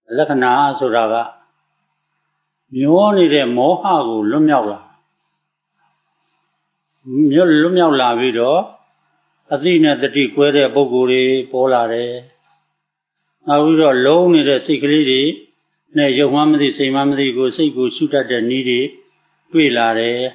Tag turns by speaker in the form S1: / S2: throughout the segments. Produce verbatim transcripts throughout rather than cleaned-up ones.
S1: Lakana Suraga Muni de Mohagu Lumyaula Lumyaula Vido Athena the Tiquere Boguri Polare Avido alone in the security Ne Yomamdi Simamdi go say go shoot at the needy Quilare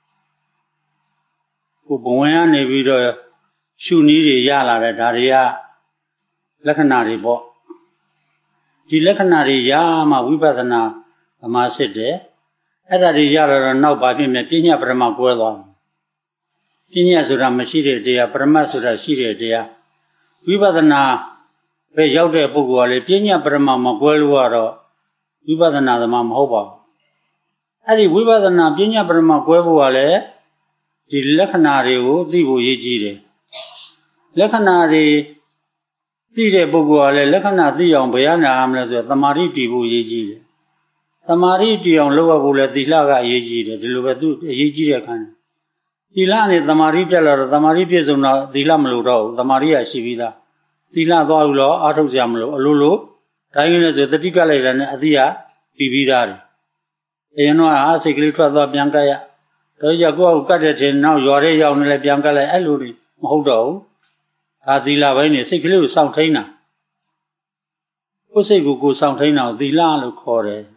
S1: Ubuane Vido Shunidi Yala Daria Lakanari Bo The Lakanari Yama Vipasana Amasede Ada Yara now by him a Pina Brahma Guelon Pina Sura Machide dea Brahma Sura Shire dea Vipasana Pejaude Puguale Pina Brahma Magueluaro Vipasana the Mam Hoba Adi Vipasana Pina Brahma Gueluale The Lakanari Dibu Yejire Lakanari Tire Buguale, Lakana Dion Bayana Amlas, the Mari Dibu Yeji. The Mari Dion Loa Bula Dilaga Yeji, the Lubatu Yeji. Dilan the Mari Teller, the Mari Pizuna, the Lamludo, the Maria Shivida, Dila Dolo, Auto Jamlo, Lulu, Diana the Ticale and Adia, Bividari. You know, I ask a great father Biancaya. Toya go cut it in now, you are a young Biancala Eluri, Modo. Adila Vane, Sikilu, Soundtaina. Osegu Soundtaina, the La Core.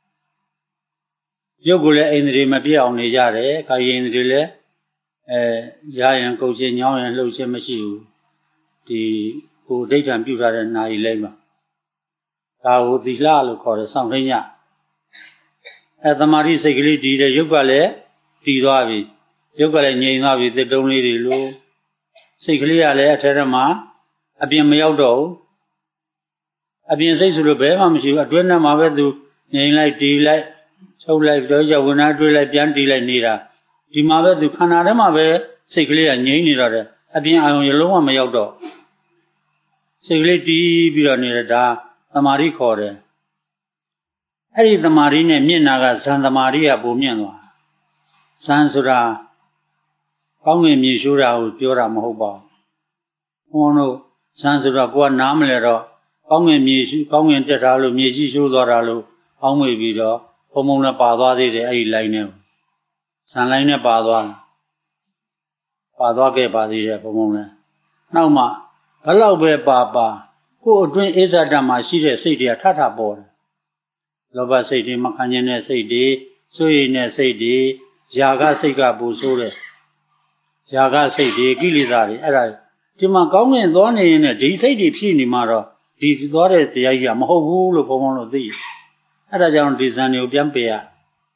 S1: Yogule in the Mabia on the Yare, Kayin Rille, Giant Coaching and Lucia Machiu, the who daytime beauty and Nailema. How the La Core, Soundtaina. At the Marie Sigili, the Yogale, Tidavi, Yogale Navi, the Donny Lu. Siglia Terama, Abian Mayaudo, Abian Saysube, Mamshi, Adwena Mavedu, Nain like delight, so like Doja, when I do like Bianti like Nira. The Mavedu Canadama, Siglia, Nainira, Abian on Yellow Mayaudo. Sigli T. Biranira, the Marie Core. Eri the Marine Minaga, Santa Maria Bumiano, Sansura. Kongin Mishura with Pura Moba. Ono Sansura Gua Namlero, Kongin Mish, Kongin Tetalu, Mishu Doralu, Hongwe Vido, Pomona Padua de A line. Sanline Padua Paduake Padi Pomona. Now, ma, allow be Papa, who drink is at Dama, she city at Tata board. Loba city, Macanian city, Suine city, Jaga Sika Busure. Jaga say the Gilidari, Era. Tima Gong and Donny in a D say the Pini Mara, did Dore the Ayam whole of one of these. Era John Dizani Biampea.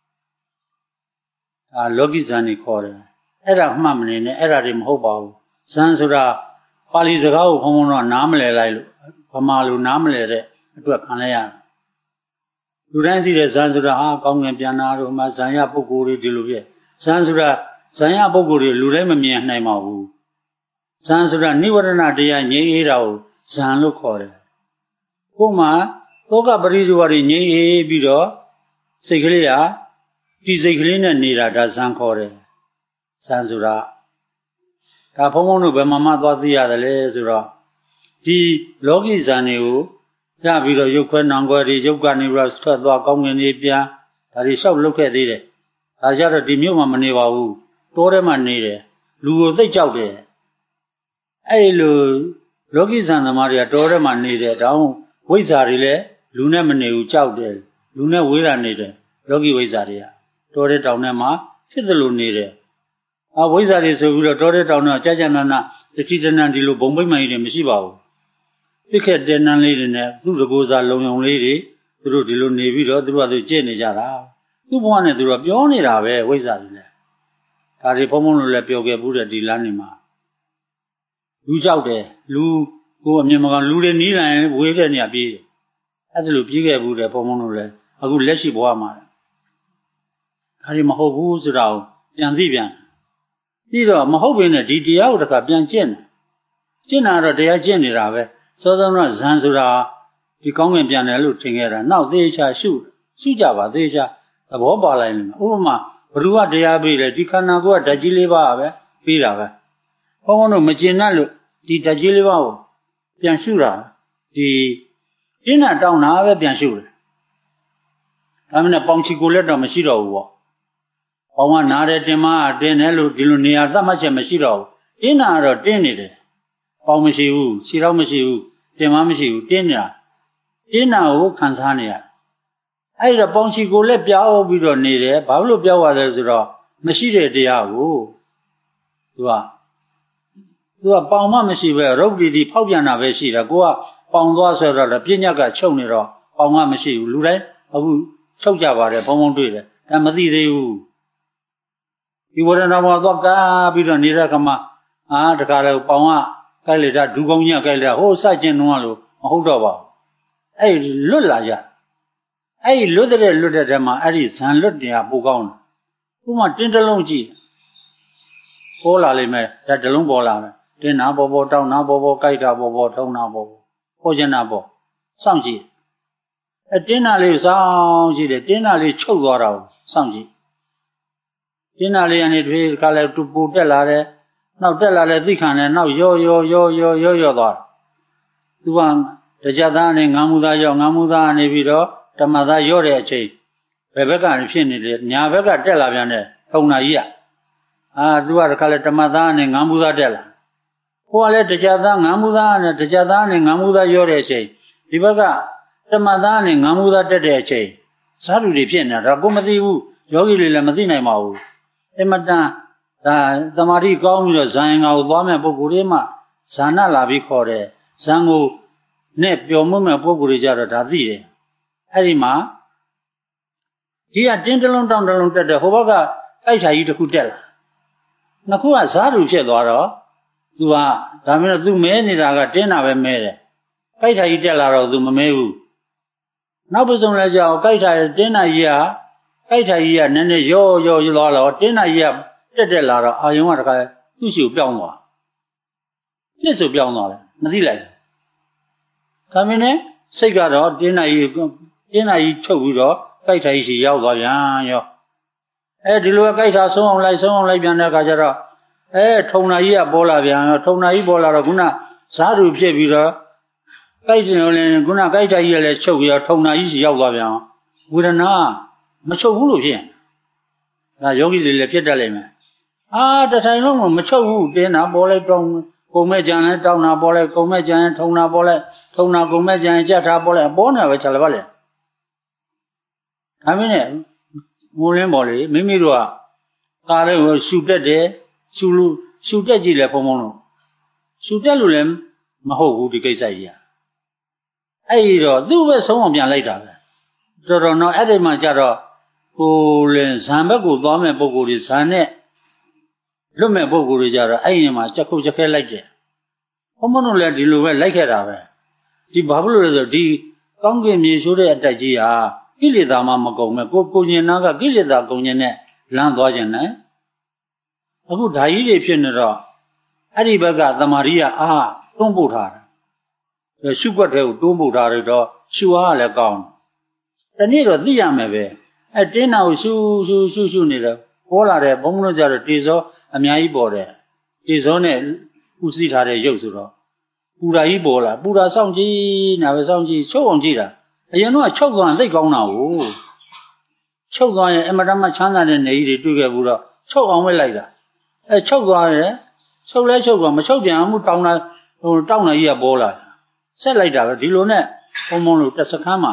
S1: A Logizani Core. Era Mammin, Era Rim Hobau. Sansura, Palizagao, Homono, Namle, Pamalu Namle, to a Canaya. Durante the Sansura, Gong and Pianaro, Mazaya Puguri Diluvia. Sansura. Saya Boguri, Luremia Naimahu. Sansura Nivarana dea Nye Erao, San Lucore. Puma, Toga Barizuari Nye Bido, Siglia, Tiziglina Nira da Sancore. Sansura. Tapomono Bemama Dodia the Lezura. Di Logi Zaneu, Yabido Yuka Nangwari, Yukani Ras Tadwa Gong and Ipia, that is so look at it. Ajara Dimuma Manivahu. Toreman needed. Lu the Jaude. I lu Logis and the Maria Toreman needed down. Wizarile, Luna Manu Jaude, Luna Willa needed. Logi Wizaria. Tore downema, Fiddle needed. A Wizard is a will tore down a Jajanana, the Titan and Dilu Bombay made a Missibao. The cat then unladen through the Goza long lady, through the Lune Vido, through the Jenny Jara. You wanted to rub your own area, Wizard. Tari Pomono Lepioga Buddha di Lanima. Lu Jaude, Lu, who am Yamagan Lude Nila and waited near Be. At the Lupiga Buddha Pomonole, a good Leshi Boama. Tari Maho Guzrao, Yanzibian. These are Mahobin, D D out of Bian Jen. Jenna, they are Jenny Rave, Southern Zanzura, the Kongan Pianelu Tingera. Now they shall shoot. Sujava, they shall, the Boba line, Uma. Rua de Abile, Dicanago, Dajiliva, Pirava. Hono Maginalu, di Dajiliva, Piansura, di တင်းတာတောင်းတာပဲပြန်ရှုတယ်ဒါမှမဟုတ်ပေါင်ချီကိုလက်တော့မရှိတော့ဘူးပေါ့ပေါင်ကနားတယ်တင်မတင်းတယ်လို့ဒီလိုနေရာသတ်မှတ်ချက်မရှိတော့ဘူးတင်းတာကတော့တင်းနေတယ်ပေါင်မရှိဘူးခြေထောက်မရှိဘူးတင်မမရှိဘူးတင်းနေတာတင်းတာကိုခံစားနေရအဲ့ဒါပေါင်ချီကိုလက်ပြောင်းပြီးတော့နေတယ်ဘာလို့ပြောင်းရလဲဆိုတော့မရှိတဲ့တရားကိုသူကသူကပေါင်မမရှိပဲရုပ်တည်တည်ဖောက်ပြန်တာပဲရှိတာကိုကပေါင်သွားဆိုတော့ပြဉ္ညာကချုပ်နေတော့ပေါင်ကမရှိဘူးလူတိုင်းအခုချုပ်ကြပါတယ်ဘုံဘုံတွေ့တယ်ဒါမသိသေးဘူးဒီဝရဏဘောသွားကားပြီးတော့နေတဲ့ခါမှာအာတခါလေပေါင်ကကြိုက်လေတာဒူကောင်းကြီးကကြိုက်လေဟိုစကျင်နှုံးကလို့မဟုတ်တော့ပါဘူးအဲ့လွတ်လာကြအဲ့လွတ်တဲ့လွတ်တဲ့တည်းမှာအဲ့ဒီဇန်လွတ်တရားပိုကောင်းတယ်ဥမာတင်းတလုံးကြည့်ပေါ်လာလိမ့်မယ်ဒါတလုံးပေါ်လာတယ်တင်းနာပေါ်ပေါ်တောင်းနာပေါ်ပေါ်ကြိုက်တာပေါ်ပေါ်ထုံနာပေါ်ပေါ်ပေါ်ကျင်နာပေါ်စောင့်ကြည့်အဲတင်းနာလေးကိုစောင့်ကြည့်တယ်တင်းနာလေးချုပ်သွားတာကိုစောင့်ကြည့်တင်းနာလေးကနေတွေ့ခါလဲတူပူတက်လာတယ်နောက်တက်လာလဲသိခံတယ်နောက်ရောရောရောရောရောရောသွားသူကတရားသားနဲ့ငါးမှုသားရောငါးမှုသားနေပြီးတော့ဓမ္မသားရောတဲ့အချိန်ဘယ်ဘက်ကနေဖြစ်နေတယ်ညာဘက်ကတက်လာပြန်တယ်ထုံနာကြီးကအာသူကတခါလဲဓမ္မသားနဲ့ငါးမှုသားတက်လာဟိုကလည်းတရားသားငါးမှုသားနဲ့တရားသားနဲ့ငါးမှုသားရောတဲ့အချိန်ဒီဘက်ကဓမ္မသားနဲ့ငါးမှုသားတက်တဲ့အချိန်ဇာတုတွေဖြစ်နေတာကိုမသိဘူးယောဂီတွေလည်းမသိနိုင်ပါဘူးအမတန်ဒါသမာဓိကောင်းပြီးတော့ဇာယင်္ဂါကိုသွားမဲ့ပုဂ္ဂိုလ်တွေမှဇာနာလာပြီးခေါ်တယ်ဇံကိုနဲ့ပျော်မွေ့မဲ့ပုဂ္ဂိုလ်တွေကြတော့ဒါသိတယ်အဲ့ဒီမှာဒီကတင်းတလုံးတောင်းတလုံးတက်တယ်ဟိုဘက်ကတိုက်ချာကြီးတစ်ခုတက်လာနှစ်ခုကဇာတုဖြစ်သွားတော့သူကဒါမျိုးသူမဲနေတာကတင်းတာပဲမဲတယ်တိုက်ချာကြီးတက်လာတော့သူမမဲဘူးနောက်ပစုံလဲကြောက်တိုက်ချာတင်းတာကြီးကတိုက်ချာကြီးကနည်းနည်းရောရောရောသွားတော့တင်းတာကြီးကတက်တက်လာတော့အာယုံကတခါသူ့ရှိကိုပြောင်းသွားပြစ်ဆိုပြောင်းသွားတယ်မသိလိုက်ဒါမင်းနဲ့စိတ်ကတော့တင်းတာကြီးတင်းတာကြီးချုပ်ပြီးတော့တိုက်ချာကြီးရှိရောက်သွားပြန်ရောအဲဒီလိုကြိုက်တာဆုံးအောင်လိုက်ဆုံးအောင်လိုက်ပြန်တဲ့အခါကျတော့အဲထုံနာကြီးကပေါ်လာပြန်ရောထုံနာကြီးပေါ်လာတော့ခုနဇာတုဖြစ်ပြီးတော့ကြိုက်တယ်လည်းခုနကြိုက်တာကြီးကလည်းချုပ်ပြီးတော့ထုံနာကြီးရှိရောက်သွားပြန်ဝေဒနာမချုပ်ဘူးလို့ဖြစ်ဒါယောဂီတွေလည်းဖြစ်တတ်လိမ့်မယ်အာတထိုင်လုံးမချုပ်ဘူးတင်းတာပေါ်လိုက်တော့ကုံမဲ့ကြံလဲတောင်းတာပေါ်လိုက်ကုံမဲ့ကြံထုံတာပေါ်လိုက်ထုံတာကုံမဲ့ကြံကြက်ထားပေါ်လိုက်ပေါ်နေပဲချလာပါလေဒါမင်းနဲ့ငိုလင်းပေါ်လေမိမိတို့ကကားလေးကိုရှူတက်တယ်ရှူလို့ရှူတက်ကြည့်လဲဖုံဖုံလို့ရှူတက်လို့လည်းမဟုတ်ဘူးဒီကိစ္စကြီးอ่ะအဲ့ဒီတော့သူ့ပဲဆုံးအောင်ပြန်လိုက်တာပဲတော်တော်တော့အဲ့ဒီမှာကြတော့ဟိုလေဇံဘက်ကိုသွားမဲ့ပုံကိုယ်ကြီးဇံနဲ့လွတ်မဲ့ပုံကိုယ်ကြီးကြတော့အဲ့ဒီမှာချက်ခုတ်ချက်ခဲလိုက်တယ်ဘုံဘုံတို့လည်းဒီလိုပဲလိုက်ခဲ့တာပဲဒီဘာဖြစ်လို့လဲဆိုဒီကောင်းကင်မြေရှိုးတဲ့အတက်ကြီးဟာကိလေသာမှမကုန်မဲ့ကိုကိုညင်နာကကိလေသာကုန်ညင်နဲ့လမ်းသွားခြင်းနဲ့အခုဓာကြီးတွေဖြစ်နေတော့အဲ့ဒီဘက်ကသမာဓိကအာတွန်းပို့ထားတယ်ရှုွက်တဲ့ကိုတွန်းပို့ထားရတော့ရှုအားလည်းကောင်းတယ်တနေ့တော့သိရမယ်ပဲအဲတင်းနာကိုရှုရှုရှုရှုနေတယ်ပေါ်လာတယ်ဘုံဘုံတို့ကြတော့တေဇောအများကြီးပေါ်တယ်တေဇောနဲ့ဥသိထားတဲ့ရုပ်ဆိုတော့ပူရာကြီးပေါ်လာပူရာစောင့်ကြည့်နာပဲစောင့်ကြည့်ချုပ်အောင်ကြည့်တာအရင်တော့ချုပ်သွားသိကောင်းတာကိုချုပ်သွားရင်အမတမချမ်းသာတဲ့နေကြီးတွေတွေ့ခဲ့ဘူးတော့ချုပ်အောင်ဝဲလိုက်တာအဲချုပ်သွားတယ်ချုပ်လဲချုပ်သွားမချုပ်ပြန်မှုတောင်းတာဟိုတောင်းတာကြီးကပေါ်လာဆက်လိုက်တာပဲဒီလိုနဲ့ဘုံဘုံလို့တစ်စခန်းမှာ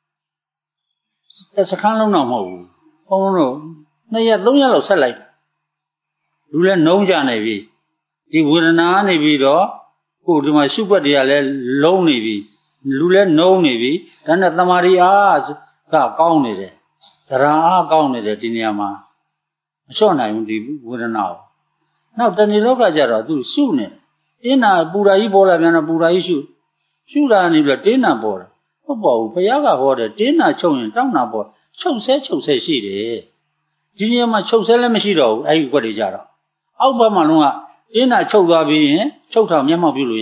S1: တစ်စခန်းလုံးတော့မဟုတ်ဘူးဘုံဘုံလို့နှစ်ရက်သုံးရက်လောက်ဆက်လိုက်လူလဲနှုံးကြနေပြီဒီဝေဒနာနေပြီးတော့ကိုဒီမှာရှုပ်ွက်တွေကလည်းလုံးနေပြီလူလဲနှုံးနေပြီဒါနဲ့သမာဓိအားကကောင်းနေတယ်သရအားကောင်းနေတယ်ဒီနေရာမှာမလျှော့နိုင်ဘူးဒီဝေဒနာကိုနောက်တဏှိလောကကြတော့သူရှုနေတယ်တင်းနာပူရာကြီးပေါ်လာပြန်တော့ပူရာကြီးရှုရှုတာနေပြီးတော့တင်းနာပေါ်တယ်ဟုတ်ပါဘူးဘုရားကဟောတယ်တင်းနာချုပ်ရင်တောင်းနာပေါ်ချုပ်ဆဲချုပ်ဆဲရှိတယ်ဒီနေရာမှာချုပ်ဆဲလည်းမရှိတော့ဘူးအဲ့ဒီကွက်တွေကြတော့အောက်ဘက်မှာလုံးကတင်းနာချုပ်သွားပြီးရင်ချုပ်ထောင်မျက်မှောက်ပြုလို့ရ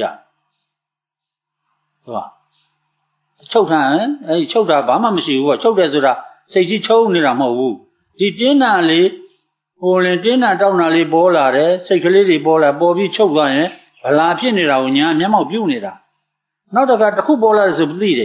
S1: ဟုတ်ပါချုပ်ထားရင်အဲ့ဒီချုပ်တာဘာမှမရှိဘူးပေါ့ချုပ်တယ်ဆိုတာစိတ်ကြီးချုပ်နေတာမဟုတ်ဘူးဒီတင်းနာလေးဟိုလင်တင်းနာတောင်းနာလေးပေါ်လာတယ်စိတ်ကလေးတွေပေါ်လာပေါ်ပြီးချုပ်သွားရင်ဗလာဖြစ်နေတာကိုညာမျက်မှောက်ပြုနေတာနောက်တခါတစ်ခုပေါ်လာတယ်ဆိုသိတယ်သိ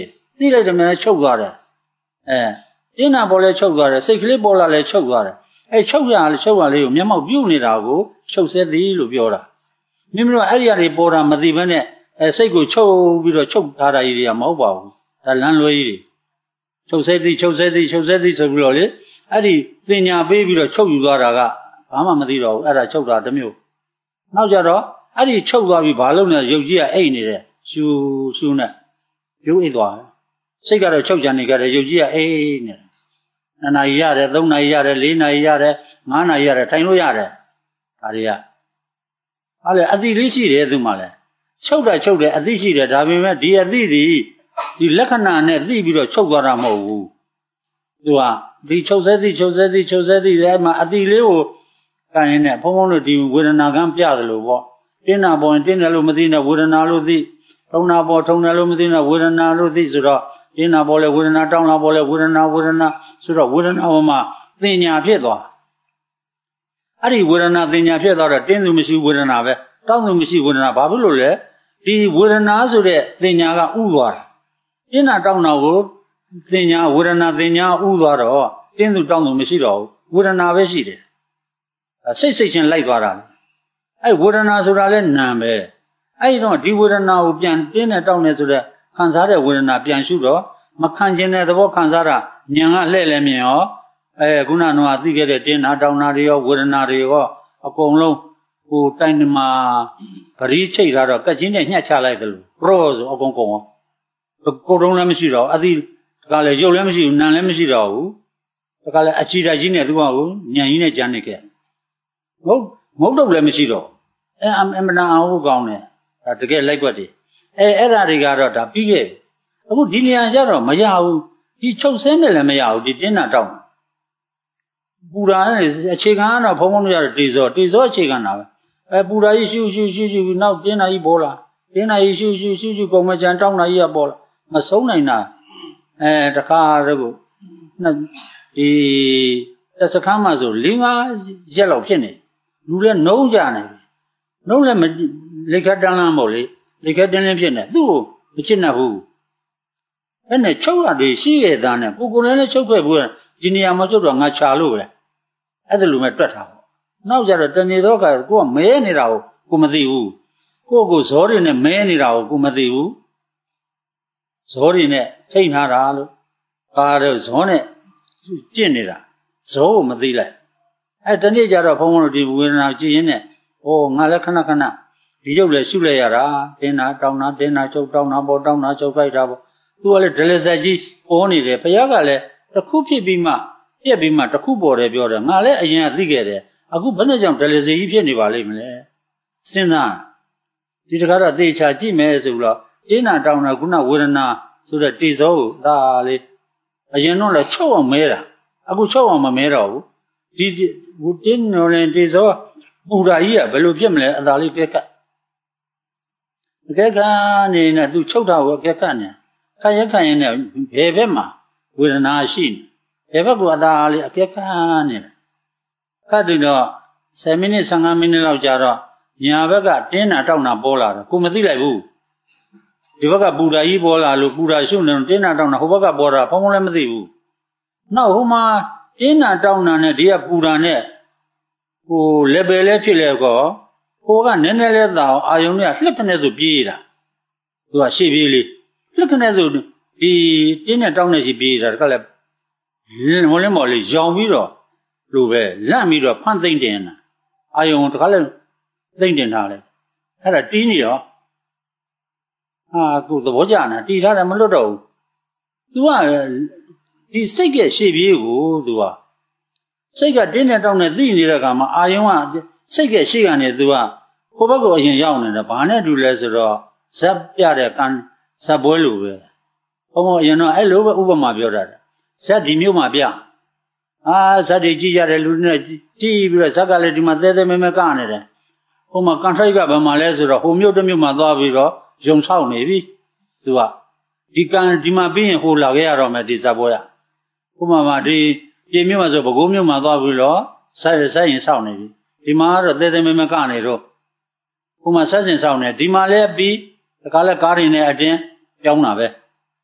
S1: သိလိုက်တယ်မြန်ချုပ်သွားတယ်အဲတင်းနာပေါ်လဲချုပ်သွားတယ်စိတ်ကလေးပေါ်လာလဲချုပ်သွားတယ်အဲချုပ်ရလဲချုပ်ရလေးကိုမျက်မှောက်ပြုတ်နေတာကိုချုပ်ဆဲသည်လို့ပြောတာမိမိတို့အဲ့ဒီအရာတွေပေါ်တာမသိဘဲနဲ့အဲစိတ်ကိုချုပ်ပြီးတော့ချုပ်ထားတာကြီးတွေကမဟုတ်ပါဘူးဒါလမ်းလွဲကြီးတွေချုပ်ဆဲသည်ချုပ်ဆဲသည်ချုပ်ဆဲသည်ဆိုပြီးတော့လေအဲ့ဒီတင်ညာပေးပြီးတော့ချုပ်ယူသွားတာကဘာမှမသိတော့ဘူးအဲ့ဒါချုပ်တာတစ်မျိုးနောက်ကြတော့အဲ့ဒီချုပ်သွားပြီးဘာလို့လဲရုပ်ကြီးကအိတ်နေတယ်ရှူရှူနဲ့ရုပ်အိတ်သွားစိတ်ကတော့ချုပ်ကြံနေကြတယ်ရုပ်ကြီးကအိတ်နေတယ်နှစ်နာရီရတယ်သုံးနာရီရတယ်လေးနာရီရတယ်ငါးနာရီရတယ်ထိုင်လို့ရတယ်ဒါတွေကအဲ့လေအသိလေးရှိတယ်သူမှလည်းချုပ်တာချုပ်တယ်အသိရှိတယ်ဒါပေမဲ့ဒီအသိသည်ဒီလက္ခဏာနဲ့သိပြီးတော့ချုပ်သွားတာမဟုတ်ဘူးသူကဒီချုပ်ဆဲသိချုပ်ဆဲသိချုပ်ဆဲသိအဲ့မှာအသိလေးကိုကန်ရင်နဲ့ဘုံဘုံတို့ဒီဝေဒနာကံပြသလိုပေါ့တင်းနာပေါ်ရင်တင်းတယ်လို့မသိနဲ့ဝေဒနာလို့သိထုံနာပေါ်ထုံတယ်လို့မသိနဲ့ဝေဒနာလို့သိဆိုတော့တင်းနာပေါ်လဲဝေဒနာတောင်းလာပေါ်လဲဝေဒနာဝေဒနာဆိုတော့ဝေဒနာပေါ်မှာသင်ညာဖြစ်သွားအဲ့ဒီဝေဒနာသင်ညာဖြစ်သွားတော့တင်းသူမရှိဝေဒနာပဲတောင်းသူမရှိဝေဒနာဘာဖြစ်လို့လဲဒီဝေဒနာဆိုတဲ့သင်ညာကဥသွားတာတင်းနာတောင်းတာကိုသင်ညာဝေဒနာသင်ညာဥသွားတော့တင်းသူတောင်းသူမရှိတော့ဘူးဝေဒနာပဲရှိတယ်စိတ်စိတ်ချင်းလိုက်သွားတာအဲ့ဝေဒနာဆိုတာလဲနာပဲအဲ့တော့ဒီဝေဒနာကိုပြန်တင်းနဲ့တောင်းနေဆိုတဲ့ခံစားတဲ့ဝေဒနာပြန်ရှုတော့မခံခြင်းတဲ့သဘောခံစားတာဉာဏ်ကလှည့်လဲမြင်ရောအဲခုနကတော့သိခဲ့တဲ့တင်းနာတောင်းနာတွေရောဝေဒနာတွေရောအကုန်လုံးဟိုတိုင်းမှာပရိချိတ်ထားတော့ကက်ချင်းနဲ့ညှက်ချလိုက်တယ်လို့ပရောဆိုအကုန်ကုန်ရောကိုယ်တုံးလည်းမရှိတော့အသီးတကလည်းရုပ်လည်းမရှိဘူးနာမ်လည်းမရှိတော့ဘူးတကလည်းအချီတာကြီးနဲ့သူကကိုညံကြီးနဲ့ကြမ်းနေခဲ့မဟုတ်မဟုတ်တော့လည်းမရှိတော့အဲအမနာအောင်ဟုတ်ကောင်းတယ်ဒါတကယ်လိုက်ွက်တယ်အဲအဲ့ဓာတွေကတော့ဒါပြီးခဲ့အခုဒီနေရာကျတော့မရဘူးဒီချုပ်ဆင်းနဲ့လည်းမရဘူးဒီတင်းနာတောက်ပူရာနဲ့အခြေခံကတော့ဘုံဘုံတို့ရတော့တေဇောတေဇောအခြေခံတာပဲအဲပူရာကြီးရှူရှူရှူရှူနောက်တင်းနာကြီးပေါ်လာတင်းနာကြီးရှူရှူရှူရှူကုန်မကြံတောင်းနာကြီးကပေါ်လာမဆုံးနိုင်တာအဲတခါတော့ကိုဒီတစခန်းမှာဆို၄၅ရက်လောက်ဖြစ်နေလူလည်းနှုံးကြနေပြီနှုံးလည်းလက်ခတ်တန်းလန်းပေါ့လေလက်ခတ်တင်းလင်းဖြစ်နေသူ့ကိုမချစ်နိုင်ဘူးအဲ့နဲ့ချုပ်ရတယ်ရှိရသားနဲ့ကိုကိုလည်းလည်းချုပ်ခဲ့ဘူးဒီနေရာမှာချုပ်တော့ငါချာလို့ပဲအဲ့ဒါလိုမဲ့တွက်တာပေါ့နောက်ကြတော့တဏီတော့ကကိုကမဲနေတာကိုကိုမသိဘူးကိုကိုဇောတွေနဲ့မဲနေတာကိုကိုမသိဘူးဇောတွေနဲ့ထိတ်ထားတာလို့ကားတော့ဇောနဲ့ကျင့်နေတာဇောကိုမသိလိုက်အဲ့တနေ့ကျတော့ဘုံဘုံတို့ဒီဝေဒနာကြည့်ရင်းနဲ့ဩငါလည်းခဏခဏဒီရုပ်လည်းရှုလိုက်ရတာတင်းနာတောင်းနာတင်းနာချုပ်တောင်းနာပေါ်တောင်းနာချုပ်ခိုက်တာပေါ့သူကလည်းဒလဆက်ကြီးပေါ်နေတယ်ဘုရားကလည်းတစ်ခုဖြစ်ပြီးမှပြက်ပြီးမှတစ်ခုပေါ်တယ်ပြောတယ်ငါလည်းအရင်ကသိခဲ့တယ်အခုဘယ်နဲ့ကြောင့်ဒလဆက်ကြီးဖြစ်နေပါလိမ့်မလဲစဉ်းစားဒီတခါတော့သေချာကြည့်မယ်ဆိုတော့တင်းနာတောင်းနာခုနဝေဒနာဆိုတဲ့တေဇောကိုဒါလေးအရင်တော့လည်းချုပ်အောင်မဲတာအခုချုပ်အောင်မမဲတော့ဘူးဒီတင်းနော်လည်းတေဇောပူဓာကြီးကဘယ်လိုဖြစ်မလဲအသာလေးပြက်ကအကဲကနေနဲ့သူချုပ်တာကိုအကဲကနေခက်ရခက်ရင်နဲ့ဘယ်ဘက်မှာဝေဒနာရှိနေဘယ်ဘက်ကအသာလေးအကဲကနေတယ်ခက်တယ်တော့ဆယ်မိနစ်ဆယ်ငါးမိနစ်လောက်ကြာတော့ညာဘက်ကတင်းနာတောက်နာပေါ်လာတယ်ကိုမသိလိုက်ဘူးဒီဘက်ကပူဓာကြီးပေါ်လာလို့ပူဓာရှုနေတော့တင်းနာတောက်နာဟိုဘက်ကပေါ်တာဘုံဘုံလည်းမသိဘူးနောက်ဟိုမှာတင်းနာတောက်နာနဲ့ဒီကပူဓာနဲ့ဟိုလက်ပဲလဲဖြစ်လဲကောဟိုကနည်းနည်းလဲသာအာယုံနဲ့လှက်ခနဲ့ဆိုပြေးတာသူကရှေ့ပြေးလေးလှက်ခနဲ့ဆိုဒီတင်းနဲ့တောင်းနဲ့ရှိပြေးတာတကလည်းဟိုလင်းမော်လေးရောင်ပြီးတော့လိုပဲလန့်ပြီးတော့ဖန့်သိမ့်တင်တာအာယုံတကလည်းသိမ့်တင်ထားလဲအဲ့ဒါတီးနေရောဟာကိုသဘောကျနာတီးထားတယ်မလွတ်တော့ဘူးသူကဒီစိတ်ကရှေ့ပြေးကိုသူကစိတ်ကတင်းနဲ့တောင်းနဲ့သိနေတဲ့အခါမှာအာယုံကစိတ်ကရှေ့ကနေသူကဟိုဘက်ကိုအရင်ရောက်နေတယ်ဘာနဲ့တူလဲဆိုတော့ဇက်ပြတဲ့ကံဇက်ပွဲလိုပဲဘုံဘုံအရင်တော့အဲ့လိုပဲဥပမာပြောတာဇက်ဒီမျိုးမှာပြအာဇက်တွေကြည့်ရတယ်လူတွေနဲ့ကြည့်ပြီးတော့ဇက်ကလည်းဒီမှာသဲသဲမဲမဲကနေတယ်ဟိုမှာကန်ထိုက်ကဘယ်မှာလဲဆိုတော့ဟိုမျိုးတစ်မျိုးမှာသွားပြီးတော့ယုံဆောက်နေပြီသူကဒီကံဒီမှာပြီးရင်ဟိုလာခဲ့ရတော့မယ်ဒီဇက်ပွဲကဟိုမှာမှာဒီပြည်မြို့မှာဆိုပဲခူးမြို့မှာသွားပြီးတော့ဆက်ဆက်ရင်ဆောက်နေပြီဒီမှာတော့သဲသဲမဲမဲကနေတော့ဟိုမှာဆက်စင်ဆောက်နေဒီမှာလည်းပြီးတခါလဲကားတွေနဲ့အတင်းပြောင်းတာပဲ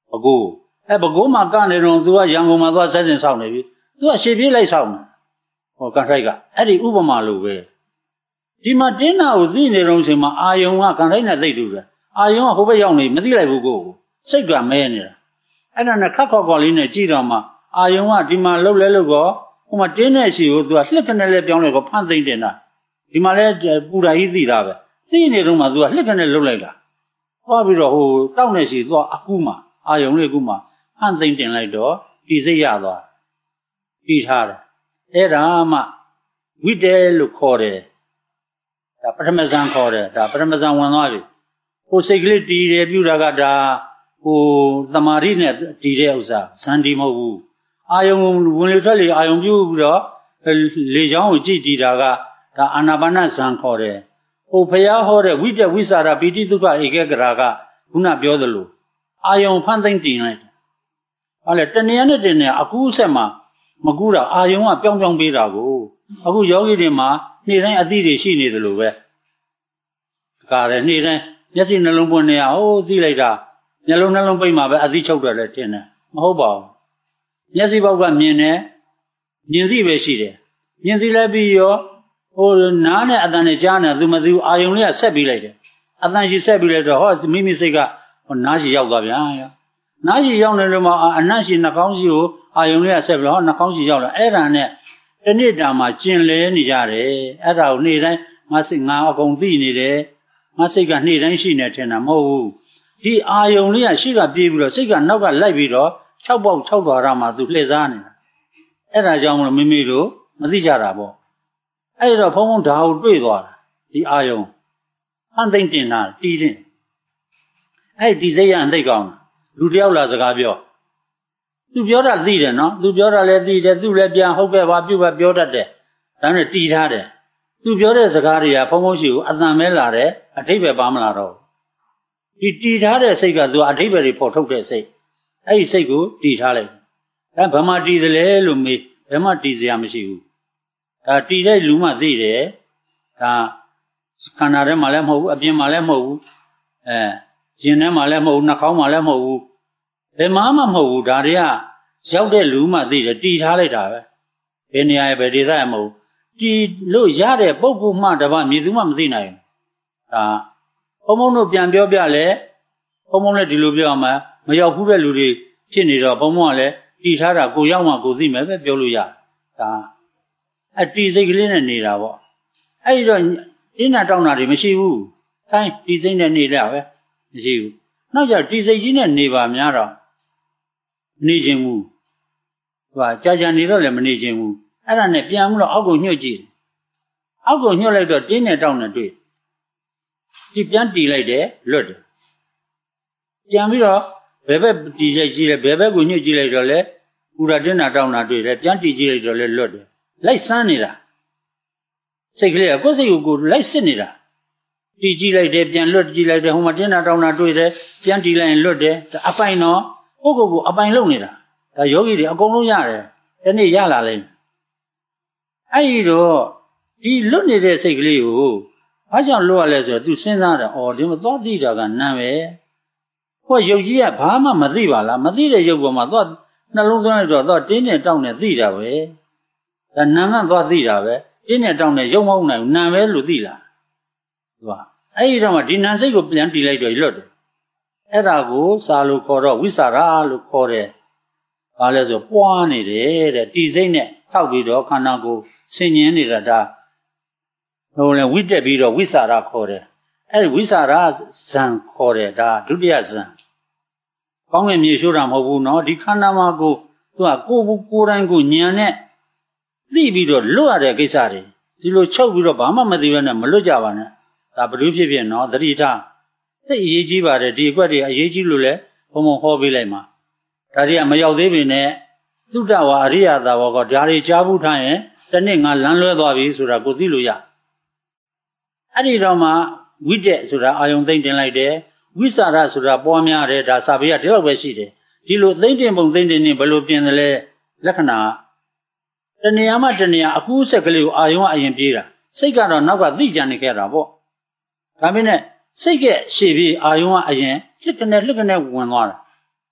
S1: ဘကိုးအဲဘကိုးမှာကနေတော့ तू ကရန်ကုန်မှာသွားဆက်စင်ဆောင်နေပြီ तू ကရှေ့ပြေးလိုက်ဆောင်တယ်ဟောကန်ထိုက်ကအဲ့ဒီဥပမာလိုပဲဒီမှာတင်းနာကိုသိနေတော့ချိန်မှာအာယုံကကန်ထိုက်နဲ့သိတူတယ်အာယုံကဟိုဘက်ရောက်နေမသိလိုက်ဘူးကိုစိတ်ကမဲနေတာအဲ့ဒါနဲ့ခက်ခေါက်ခေါက်လေးနဲ့ကြည့်တော့မှအာယုံကဒီမှာလှုပ်လဲလှုပ်တော့ဟိုမှာတင်းတဲ့ရှိကို तू ကလှစ်ကနေလဲပြောင်းလဲကိုဖန့်သိမ့်တင်တာဒီမှာလဲပူဓာကြီးသိတာပဲသိနေတော့မှ तू ကလှစ်ကနေလှုပ်လိုက်တာဟောပြီးတော့ဟိုတောက်နေရှိ तू အကူမှာအာယုံလေးကူမှာဖန့်သိမ့်တင်လိုက်တော့ဒီစိတ်ရသွားပြီးထားတယ်အဲ့ဒါမှဝိတေလို့ခေါ်တယ်ဒါပထမဇန်ခေါ်တယ်ဒါပထမဇန်ဝင်သွားပြီဟိုစိတ်ကလေးတည်တယ်ပြုတာကဒါဟိုသမာဓိနဲ့တည်တဲ့ဥစ္စာဇန်ဒီမဟုတ်ဘူးအာယုံဝင်လေထွက်လေအာယုံပြုပြီးတော့လေချောင်းကိုကြည့်တည်တာကဒါအာနာပါနဇန်ခေါ်တယ်ဟိုဖျားဟောတဲ့ဝိတ္တဝိစာရပိဋိသုခဧကဂရာကခုနပြောသလိုအာယုံဖန်သိမ့်တည်လိုက်တယ်ဟာလေတဏှာနဲ့တဏှာအကူးဆက်မှာမကူတာအာယုံကပြောင်းပြောင်းပေးတာကိုအခုယောဂီတွေမှာနေ့တိုင်းအသည့်တွေရှိနေသလိုပဲဒါကြတယ်နေ့တိုင်းမျက်စိနှလုံးပွင့်နေရဟိုးသိလိုက်တာမျက်လုံးနှလုံးပိတ်မှာပဲအသည့်ချုပ်တယ်လည်းထင်တယ်မဟုတ်ပါဘူးမျက်စိပေါက်ကမြင်တယ်မြင်သိပဲရှိတယ်မြင်သိလိုက်ပြီးရောဟိုနားနဲ့အသံနဲ့ကြားနေသူမသိဘူးအာယုံလေးကဆက်ပြီးလိုက်တယ်အသံရှိဆက်ပြီးလိုက်တော့ဟောမိမိစိတ်ကဟိုနားရှိရောက်သွားပြန်ရောနားရှိရောက်နေလို့မှအနတ်ရှိနှာခေါင်းရှိကိုအာယုံလေးကဆက်ပြီးတော့နှာခေါင်းရှိရောက်လာအဲ့ဒါနဲ့တနေ့တာမှာကျင်လဲနေကြတယ်အဲ့ဒါကိုနေ့တိုင်းငါစိတ်ငါအကုန်သိနေတယ်ငါစိတ်ကနေ့တိုင်းရှိနေထင်တာမဟုတ်ဘူးဒီအာယုံလေးကရှေ့ကပြေးပြီးတော့စိတ်ကနောက်ကလိုက်ပြီးတော့၆ပေါက်၆သွားရမှာသူလှည့်စားနေတာအဲ့ဒါကြောင့်မလို့မိမိတို့မသိကြတာပေါ့အဲ့တော့ဘုံဘုံဓာတ်ကိုတွေ့သွားတာဒီအာယုံဟန်သိမ့်တင်တာတီးတင်အဲ့ဒီစိတ်ရအသိကောင်းတာလူတယောက်လာစကားပြောသူပြောတာသိတယ်နော်သူပြောတာလည်းသိတယ်သူလည်းပြန်ဟုတ်ကဲ့ပါပြုတ်ပဲပြောတတ်တယ်ဒါနဲ့တီးထားတယ်သူပြောတဲ့စကားတွေကဘုံဘုံရှိကိုအသံမဲလာတယ်အထိပ္ပယ်ပါမလာတော့ဒီတီးထားတဲ့စိတ်ကသူအထိပ္ပယ်တွေပေါ်ထုတ်တဲ့စိတ်အဲ့ဒီစိတ်ကိုတီးထားလိုက်အဲဘယ်မှာတီးသလဲလို့မေးဘယ်မှာတီးစရာမရှိဘူးဒါတီးတဲ့လူမှသိတယ်ဒါခန္ဓာထဲမှာလည်းမဟုတ်ဘူးအပြင်မှာလည်းမဟုတ်ဘူးအဲရင်ထဲမှာလည်းမဟုတ်ဘူးနှာခေါင်းမှာလည်းမဟုတ်ဘူးဘယ်မှမဟုတ်ဘူးဒါတွေကရောက်တဲ့လူမှသိတယ်တီးထားလိုက်တာပဲဘယ်နေရာရဲ့ဘယ်ဒေသရဲ့မဟုတ်တီးလို့ရတဲ့ပုဂ္ဂိုလ်မှတပါမည်သူမှမသိနိုင်ဘူးဒါဘုံဘုံတို့ပြန်ပြောပြလဲဘုံဘုံလည်းဒီလိုပြောမှမရောက်ဘူးတဲ့လူတွေဖြစ်နေတော့ဘုံဘုံကလည်းတီးထားတာကိုရောက်မှကိုသိမယ်ပဲပြောလို့ရဒါအတီးစိတ်ကလေးနဲ့နေတာပေါ့အဲ့ဒီတော့အင်းနာတောင်းတာတွေမရှိဘူးတိုင်းတီးစိတ်နဲ့နေတာပဲမရှိဘူးနောက်ကြတီးစိတ်ကြီးနဲ့နေပါများတော့နေခြင်းဘူးဟိုကြာကြာနေတော့လည်းမနေခြင်းဘူးအဲ့ဒါနဲ့ပြန်ပြီးတော့အောက်ကိုညှို့ကြည့်အောက်ကိုညှို့လိုက်တော့တင်းနဲ့တောင်းနဲ့တွေ့ဒီပြန်တီးလိုက်တယ်လွတ်တယ်ပြန်ပြီးတော့ဘယ်ဘက်တီးလိုက်ကြည့်လဲဘယ်ဘက်ကိုညှို့ကြည့်လိုက်တော့လဲဥရတင်းနာတောင်းတာတွေ့တယ်ပြန်တီးကြည့်လိုက်တော့လဲလွတ်တယ်လိုက်စမ်းနေတာစိတ်ကလေးကကိုယ်စိတ်ကိုကိုလိုက်စစ်နေတာတီးကြည့်လိုက်တယ်ပြန်လွတ်ကြည့်လိုက်တယ်ဟိုမှာတင်းနာတောင်းတာတွေ့တယ်ပြန်တီးလိုက်ရင်လွတ်တယ်အပိုင်တော့ကိုယ့်ကိုယ်ကိုအပိုင်လုပ်နေတာဒါယောဂီတွေအကုန်လုံးရတယ်ဒီနေ့ရလာလိမ့်မယ်အဲ့ဒီတော့ဒီလွတ်နေတဲ့စိတ်ကလေးကိုဘာကြောင့်လွတ်ရလဲဆိုတော့ तू စဉ်းစားတယ်အော်ဒီမှာသွားသိတာကနာပဲဟိုရုပ်ကြီးကဘာမှမသိပါလားမသိတဲ့ရုပ်ပေါ်မှာသွားနှလုံးသွင်းလိုက်တော့သွားတင်းနဲ့တောင်းနဲ့သိတာပဲဒါနာကသွားသိတာပဲတင်းနဲ့တောင်းနဲ့ရုပ်မဟုတ်နိုင်ဘူးနာပဲလို့သိလားသူကအဲ့ဒီတော့မှဒီနာစိတ်ကိုပြန်တီးလိုက်တော့လွတ်တယ်အဲ့ဒါကိုစာလို့ခေါ်တော့ဝိสารလို့ခေါ်တယ်။ဘာလဲဆိုပွားနေတယ်တဲ့တီစိတ်နဲ့ထောက်ပြီးတော့ခန္ဓာကိုယ်ဆင်ញင်းနေတာဒါဟိုလည်းဝိတက်ပြီးတော့ဝိสารခေါ်တယ်။အဲ့ဒီဝိสารဇံခေါ်တယ်ဒါဒုတိယဇံ။ကောင်းငင်မြေရှိုးတာမဟုတ်ဘူးနော်ဒီခန္ဓာမှာကိုသူကကိုယ်ကိုယ်တိုင်းကိုညံနဲ့သိပြီးတော့လွတ်ရတဲ့ကိစ္စတွေဒီလိုချုပ်ပြီးတော့ဘာမှမသိဘဲနဲ့မလွတ်ကြပါနဲ့။ဒါဘယ်လိုဖြစ်ဖြစ်နော်သတိထားသိအရေးကြီးပါတယ်ဒီအကွက်တွေအရေးကြီးလို့လဲဘုံဘုံဟောပေးလိုက်မှာဒါတွေကမရောက်သေးပေနဲ့သုတ္တဝါအရိယသာဝကဒါတွေကြားဘူးထားရင်တနေ့ငါလမ်းလွဲသွားပြီဆိုတာကိုသိလို့ရအဲ့ဒီတော့မှဝိတက်ဆိုတာအာယုံသိမ့်တင်လိုက်တယ်ဝိสารဆိုတာပွားများတယ်ဒါစာပေကဒီလောက်ပဲရှိတယ်ဒီလိုသိမ့်တင်ပုံသိမ့်တင်နေဘယ်လိုပြင်သလဲလက္ခဏာတဏှာမှတဏှာအကူးဆက်ကလေးကိုအာယုံကအရင်ပြေးတာစိတ်ကတော့နောက်ကသိကြနေခဲ့တာပေါ့ဒါပေမဲ့စိတ်ကရှေ့ပြီးအာယုံကအရင်လှစ်ကနေလှစ်ကနေဝင်သွားတာ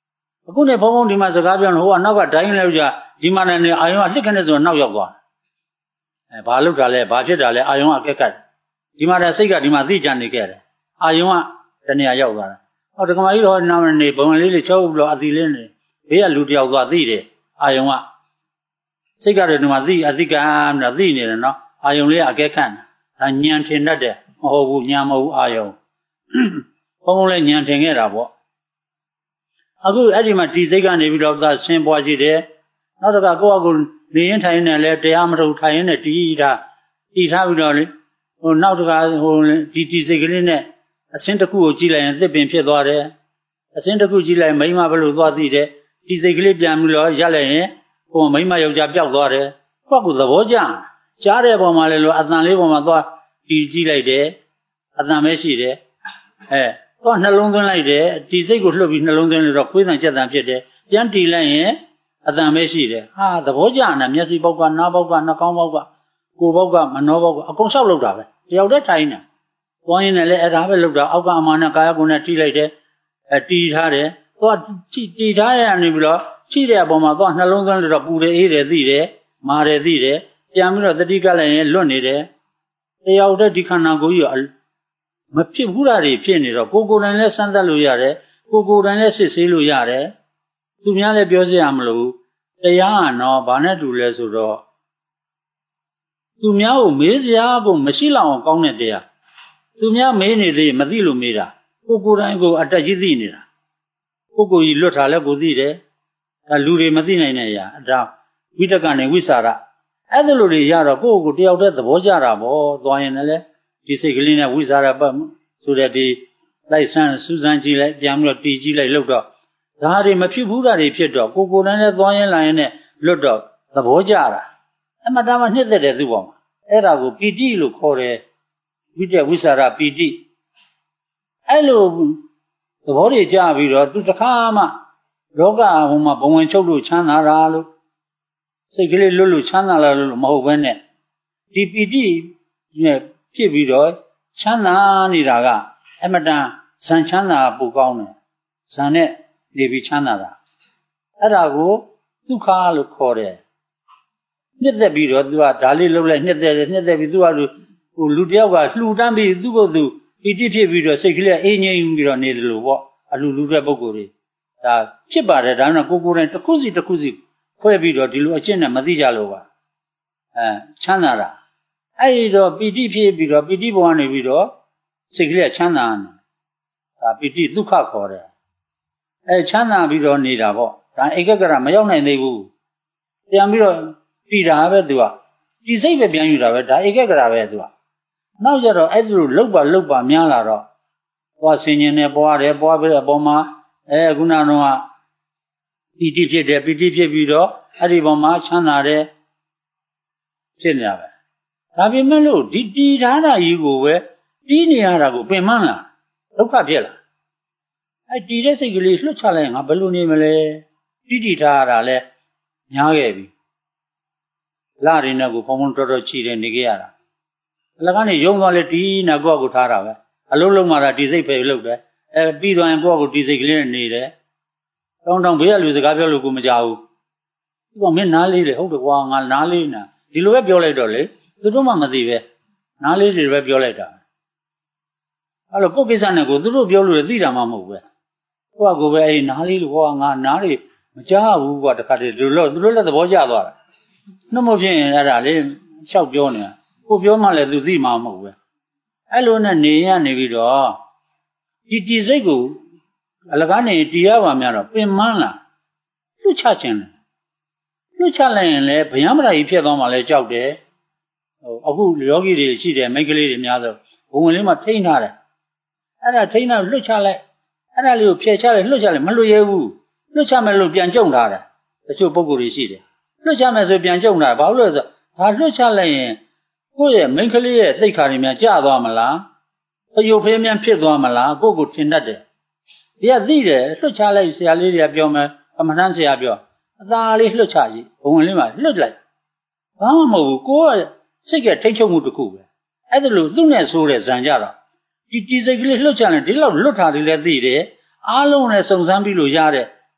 S1: အခုနဲ့ဘုံဘုံဒီမှာစကားပြောလို့ဟိုကနောက်ကဒိုင်းလောက်ကြဒီမှာနဲ့အာယုံကလှစ်ခနဲ့ဆိုတော့နောက်ရောက်သွားအဲဘာလုပ်တာလဲဘာဖြစ်တာလဲအာယုံကကက်ကက်ဒီမှာတဲ့စိတ်ကဒီမှာသိကြနေခဲ့တယ်အာယုံကတနေရာရောက်သွားတာဟောဒကမာကြီးတော့နာမနေဘုံလေးလေးချုပ်ပြီးတော့အသီလေးနေဘေးကလူတယောက်သွားသိတယ်အာယုံကစိတ်ကတော့ဒီမှာသိအသိကံနဲ့သိနေတယ်နော်အာယုံလေးကအကဲခန့်ဒါညံထင်တတ်တယ်မဟုတ်ဘူးညံမဟုတ်အာယုံဘုံဘုံလေးညံထင်ခဲ့တာပေါ့အခုအဲ့ဒီမှာဒီစိတ်ကနေပြီးတော့သာဆင်းပွားရှိတယ်နောက်တစ်ခါကိုယ့်အကူနေရင်ထိုင်နေလဲတရားမထုတ်ထိုင်ရင်တီးထားတီးထားပြီးတော့လေဟိုနောက်တစ်ခါဟိုဒီဒီစိတ်ကလေးနဲ့အစင်းတစ်ခုကိုကြည့်လိုက်ရင်သစ်ပင်ဖြစ်သွားတယ်အစင်းတစ်ခုကြည့်လိုက်မိမဘလို့သွားသိတယ်ဒီစိတ်ကလေးပြန်ပြီးတော့ရက်လိုက်ရင်ဟိုမိမယောက်ျားပျောက်သွားတယ်ကိုယ့်ကသဘောကျကြားတဲ့ပုံမှာလေလို့အတန်လေးပုံမှာသွားဒီကြည့်လိုက်တယ်အတန်ပဲရှိတယ်အဲတော့နှလုံးသွင်းလိုက်တယ်ဒီစိတ်ကိုလှုပ်ပြီးနှလုံးသွင်းလို့တော့ခွေးတန်ကြက်တန်ဖြစ်တယ်ပြန်တီးလိုက်ရင်အတန်ပဲရှိတယ်ဟာသဘောကျနေမျက်စိပေါက်ကနားပေါက်ကနှာခေါင်းပေါက်ကကိုယ်ပေါက်ကမနှောပေါက်ကအကုန်လျှောက်လောက်တာပဲတယောက်တည်းထိုင်နေသွားရင်လည်းအဲ့ဒါပဲလောက်တာအောက်ကအမာနဲ့ကာယကိုနဲ့တီးလိုက်တယ်အဲတီးထားတယ်သွားတီးထားရနေပြီးတော့ချိတဲ့အပေါ်မှာသွားနှလုံးသွင်းလို့တော့ပူတယ်အေးတယ်သိတယ်မာတယ်သိတယ်ပြန်ပြီးတော့တတိကလည်းရင်လွတ်နေတယ်တယောက်တည်းဒီခန္ဓာကိုယ်ကြီးမဖြစ်ဘူးတာတွေဖြစ်နေတော့ကိုကိုယ်တိုင်လည်းစမ်းသပ်လို့ရတယ်ကိုကိုယ်တိုင်လည်းစစ်ဆေးလို့ရတယ်သူများလည်းပြောစရာမလိုတရားကတော့ဘာနဲ့တူလဲဆိုတော့သူများကိုမေးစရာကိုမရှိလောက်အောင်ကောင်းတဲ့တရားသူများမေးနေသေးမသိလို့မေးတာကိုကိုယ်တိုင်ကိုအတက်ကြီးသိနေတာကိုကိုကြီးလွတ်ထားလဲကိုသိတယ်အဲလူတွေမသိနိုင်တဲ့အရာဒါဝိတကနဲ့ဝိสารအဲ့ဒါလိုတွေရတော့ကိုယ့်ကိုယ်တယောက်တည်းသဘောကျတာပေါ့သွားရင်လည်းဒီစိတ်ကလေးနဲ့ဝိสารပတ်ဆိုတဲ့ဒီလိုက်ဆန်းစူးစမ်းကြည့်လိုက်ပြန်ပြီးတော့တီးကြည့်လိုက်လို့တော့ဒါတွေမဖြစ်ဘူးတာတွေဖြစ်တော့ကိုကိုယ်တိုင်လည်းသွားရင်လာရင်နဲ့လွတ်တော့သဘောကျတာအမှန်တမ်းနှစ်သက်တယ်သူ့ပေါ်မှာအဲ့ဒါကိုပီတိလို့ခေါ်တယ်ဝိတ္တဝိสารပီတိအဲ့လိုသဘောတွေကြပြီးတော့သူတစ်ခါမှလောကဟိုမှာဘဝင်ချုပ်လို့ချမ်းသာတာလို့စိတ်ကလေးလွတ်လို့ချမ်းသာလာလို့မဟုတ်ဘဲနဲ့ဒီပီတိနဲ့ဖြစ်ပြီးတော့ချမ်းသာနေတာကအမတန်ဇန်ချမ်းသာပိုကောင်းတယ်ဇန်နဲ့နေပြီးချမ်းသာတာအဲ့ဒါကိုဒုက္ခလို့ခေါ်တယ်နှစ်သက်ပြီးတော့သူကဒါလေးလှုပ်လိုက်နှစ်သက်တယ်နှစ်သက်ပြီးသူကဟိုလူတယောက်ကလှူတန်းပြီးသူ့ကိုယ်သူပီတိဖြစ်ပြီးတော့စိတ်ကလေးအေးငြိမ်ပြီးတော့နေတယ်လို့ပေါ့အလူလူတဲ့ပုံကိုယ်တွေဒါဖြစ်ပါတယ်ဒါနဲ့ကိုကိုယ်တိုင်တစ်ခုစီတစ်ခုစီခွဲပြီးတော့ဒီလိုအကျင့်နဲ့မသိကြလို့ပါအဲချမ်းသာတာအဲ့ဒီတော့ပီတိဖြစ်ပြီးတော့ပီတိဘဝနေပြီးတော့စိတ်ကလေးချမ်းသာတယ်ဒါပီတိဒုက္ခခေါ်တယ်အဲချမ်းသာပြီးတော့နေတာပေါ့ဒါဧကဂရမရောက်နိုင်သေးဘူးပြန်ပြီးတော့တည်တာပဲသူကဒီစိတ်ပဲပြန်ယူတာပဲဒါဧကဂရပဲသူကနောက်ကြတော့အဲ့ဒီလိုလှုပ်ပါလှုပ်ပါများလာတော့သွားဆင်ញင်နေပွားတယ်ပွားပြီးအပေါ်မှာအဲခုနကတော့ပီတိဖြစ်တယ်ပီတိဖြစ်ပြီးတော့အဲ့ဒီပေါ်မှာချမ်းသာတယ်ဖြစ်နေတာပဲဒါပေမဲ့လို့ဒီတည်ထားတာကြီးကိုပဲတီးနေရတာကိုပင်မလားဒုက္ခဖြစ်လာအဲ့တည်တဲ့စိတ်ကလေးလွှတ်ချလိုက်ငါဘယ်လိုနေမလဲတီးတည်ထားရတာလဲညားခဲ့ပြီလာရင်းနဲ့ကိုဖုံဖုံတော်တော်ချီတယ်နေခဲ့ရတာအလကနေယုံသွားလဲတီးနေကိုယ့်ကိုထားတာပဲအလုံးလုံးမှာဒီစိတ်ပဲလုပ်တယ်အဲပြီးသွားရင်ကိုယ့်ကိုဒီစိတ်ကလေးနဲ့နေတယ်တောင်းတောင်းဘေးကလူစကားပြောလို့ကိုမကြောက်ဘူးဒီကောင်မင်းနားလေးတယ်ဟုတ်တယ်ကွာငါနားလေးနာဒီလိုပဲပြောလိုက်တော့လေသူတို့မှမသိပဲနားလေးတွေပဲပြောလိုက်တာအဲ့လိုကိုယ့်ကိစ္စနဲ့ကိုသူတို့ပြောလို့သိတာမှမဟုတ်ပဲကိုယ့်ကကိုပဲအဲ့နားလေးလို့ကွာငါနားလေးမကြားဘူးကွာတခါတည်းသူတို့သူတို့လည်းသဘောကျသွားတာနှမဖြစ်ရင်အဲ့ဒါလေးလျှောက်ပြောနေတာကိုပြောမှလည်းသူသိမှာမဟုတ်ပဲအဲ့လိုနဲ့နေရနေပြီးတော့ဒီတည်စိတ်ကိုအလကားနေတရားပါများတော့ပင်မလာလွတ်ချခြင်းလေလွတ်ချလိုက်ရင်လည်းဗျမ်းမရာကြီးဖြစ်သွားမှလည်းကြောက်တယ်ဟိုအခုယောဂီတွေရှိတယ်မိန်းကလေးတွေများဆိုဘုံဝင်လေးမှာထိန်းထားတယ်အဲ့ဒါထိန်းထားလွတ်ချလိုက်အဲ့ဒါလေးကိုဖျက်ချလိုက်လွတ်ချလိုက်မလွတ်ရဲဘူးလွတ်ချမယ်လို့ပြန်ကြုံထားတယ်တချို့ပုံကိုယ်တွေရှိတယ်လွတ်ချမယ်ဆိုပြန်ကြုံတာဘာလို့လဲဆိုဒါလွတ်ချလိုက်ရင်ကိုယ့်ရဲ့မိန်းကလေးရဲ့သိက္ခာတွေများကျသွားမလားအယုတ်ဖေးများဖြစ်သွားမလားကိုယ့်ကိုထင်တတ်တယ်ဒီကသိတယ်လွတ်ချလိုက်ဆရာလေးတွေကပြောမယ်အမှန်တမ်းဆရာပြောအသာလေးလွတ်ချကြည့်ဘုံဝင်လေးမှာလွတ်လိုက်ဘာမှမဟုတ်ဘူးကိုယ်ကစိတ်ကထိတ်ချုပ်မှုတစ်ခုပဲအဲ့ဒါလို့သူ့နဲ့ဆိုးတဲ့ဇံကြတော့ဒီတီစိတ်ကလေးလွတ်ချလိုက်ဒီလောက်လွတ်ထားတယ်လည်းသိတယ်အားလုံးနဲ့စုံစမ်းပြီးလို့ရတဲ့